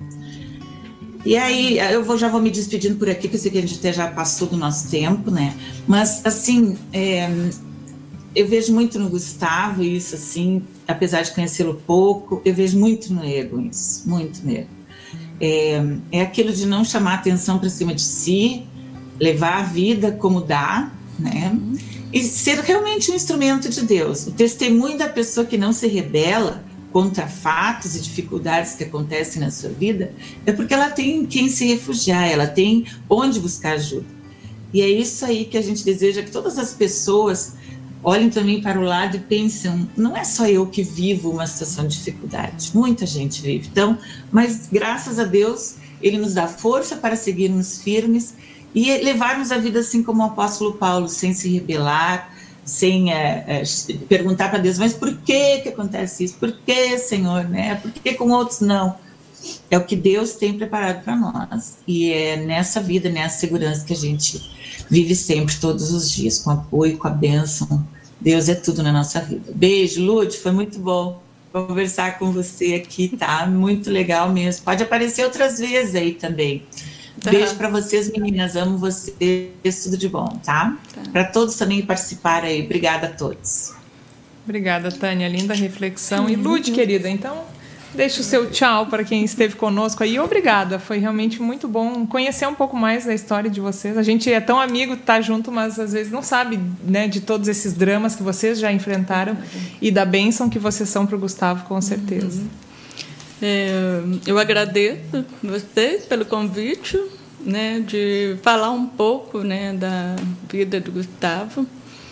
E aí, eu vou, já vou me despedindo por aqui, porque eu sei que a gente até já passou do nosso tempo, né? Mas, assim, é, eu vejo muito no Gustavo isso, assim, apesar de conhecê-lo pouco, eu vejo muito no Ego isso, muito mesmo. É, é aquilo de não chamar atenção para cima de si, levar a vida como dá, né? E ser realmente um instrumento de Deus. O testemunho da pessoa que não se rebela contra fatos e dificuldades que acontecem na sua vida, é porque ela tem quem se refugiar, ela tem onde buscar ajuda. E é isso aí que a gente deseja, que todas as pessoas olhem também para o lado e pensem, não é só eu que vivo uma situação de dificuldade, muita gente vive. Então, mas graças a Deus, Ele nos dá força para seguirmos firmes e levarmos a vida assim como o apóstolo Paulo, sem se rebelar, sem é, é, perguntar para Deus, mas por que que acontece isso? Por que, Senhor? Né? Por que com outros não? É o que Deus tem preparado para nós. E é nessa vida, nessa segurança que a gente vive sempre, todos os dias, com apoio, com a bênção. Deus é tudo na nossa vida. Beijo, Lud, foi muito bom conversar com você aqui, tá? Muito legal mesmo. Pode aparecer outras vezes aí também. Tá. Beijo para vocês, meninas. Amo vocês. Tudo de bom, tá? Tá. Para todos também participarem aí. Obrigada a todos. Obrigada, Tânia. Linda reflexão. E Lud, querida, então, deixa o seu tchau para quem esteve conosco aí. Obrigada. Foi realmente muito bom conhecer um pouco mais da história de vocês. A gente é tão amigo, tá junto, mas às vezes não sabe, né, de todos esses dramas que vocês já enfrentaram e da bênção que vocês são para o Gustavo, com certeza. Uhum. É, eu agradeço vocês pelo convite, né, de falar um pouco, né, da vida do Gustavo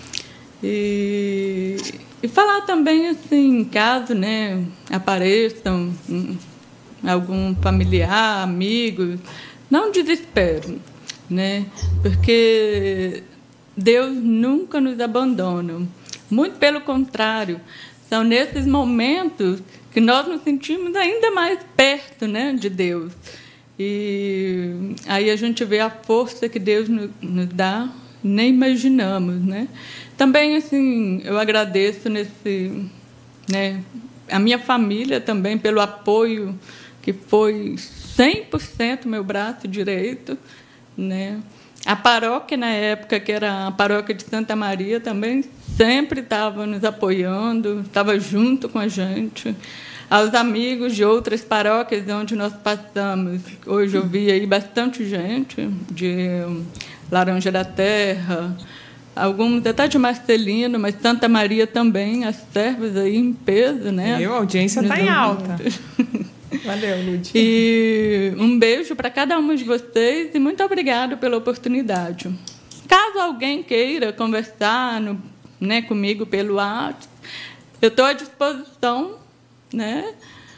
e, e falar também, assim, caso, né, apareçam algum familiar, amigo, não desespero, né, porque Deus nunca nos abandona, muito pelo contrário, são nesses momentos que nós nos sentimos ainda mais perto, né, de Deus. E aí a gente vê a força que Deus nos, nos dá, nem imaginamos, né? Também, assim, eu agradeço nesse, né, a minha família também pelo apoio, que foi cem por cento meu braço direito, né? A paróquia, na época, que era a paróquia de Santa Maria, também sempre estava nos apoiando, estava junto com a gente. Aos amigos de outras paróquias onde nós passamos, hoje eu vi aí bastante gente, de Laranja da Terra, alguns até de Marcelino, mas Santa Maria também, as servas aí em peso, né? E a audiência está em alta. Valeu, Lud. E um beijo para cada uma de vocês e muito obrigado pela oportunidade. Caso alguém queira conversar no, né, comigo pelo WhatsApp, eu estou à disposição, né?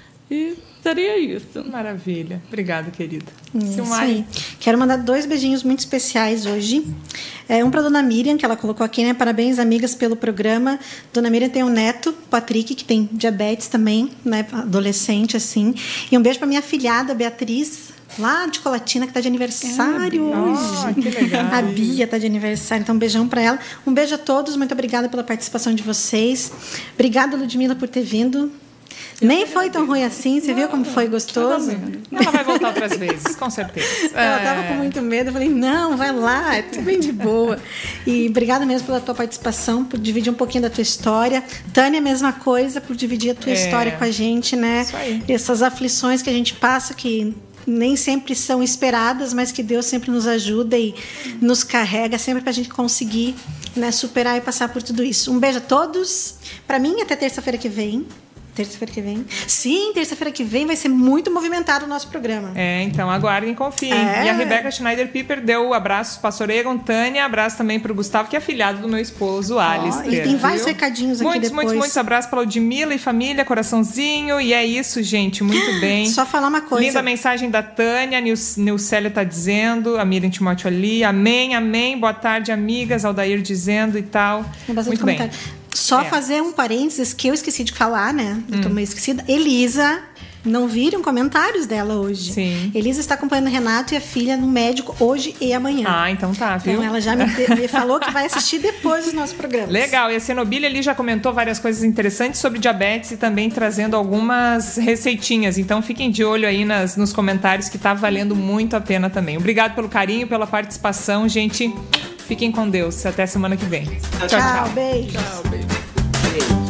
E seria isso. Maravilha. Obrigada, querida. Isso aí. Quero mandar dois beijinhos muito especiais hoje. É, um para a dona Miriam, que ela colocou aqui, né? Parabéns, amigas, pelo programa. Dona Miriam tem um neto, Patrick, que tem diabetes também, né? Adolescente, assim. E um beijo para minha filhada, Beatriz, lá de Colatina, que está de aniversário é, hoje. Oh, que legal. A Bia está de aniversário, então um beijão para ela. Um beijo a todos, muito obrigada pela participação de vocês. Obrigada, Ludmila, por ter vindo. Nem foi tão ruim assim, você não, viu como foi gostoso? Ela vai voltar outras vezes, com certeza. Ela estava é. com muito medo, eu falei, não, vai lá, é tudo bem de boa. E obrigada mesmo pela tua participação, por dividir um pouquinho da tua história. Tânia, mesma coisa, por dividir a tua é. história com a gente, né? Isso aí. Essas aflições que a gente passa, que nem sempre são esperadas, mas que Deus sempre nos ajuda e nos carrega, sempre para a gente conseguir, né, superar e passar por tudo isso. Um beijo a todos. Para mim, até terça-feira que vem. Terça-feira que vem. Sim, terça-feira que vem vai ser muito movimentado o nosso programa. É, então aguardem e confiem. É. E a Rebeca Schneider-Piper deu abraços para Pastor Egon, Tânia, abraço também para o Gustavo, que é afilhado do meu esposo, Alistair. Oh, e tem vários viu? recadinhos aqui muitos, depois. Muitos, muitos abraços para Ludmila e família, coraçãozinho. E é isso, gente, muito bem. Só falar uma coisa. Linda mensagem da Tânia, Nilcélia está dizendo, a Miriam Timóteo ali, amém, amém, boa tarde, amigas, Aldair dizendo e tal. Tem bastante muito comentário. Bem. Só é. fazer um parênteses que eu esqueci de falar, né? Eu tô meio esquecida. Elisa, não viram comentários dela hoje? Sim. Elisa está acompanhando o Renato e a filha no médico hoje e amanhã. Ah, então tá, viu? Então ela já me, me falou que vai assistir depois dos nossos programas. Legal. E a Cenobília ali já comentou várias coisas interessantes sobre diabetes e também trazendo algumas receitinhas. Então fiquem de olho aí nas, nos comentários, que tá valendo muito a pena também. Obrigado pelo carinho, pela participação, gente. Fiquem com Deus. Até semana que vem. Tchau, tchau. tchau. Beijo. Tchau, beijo.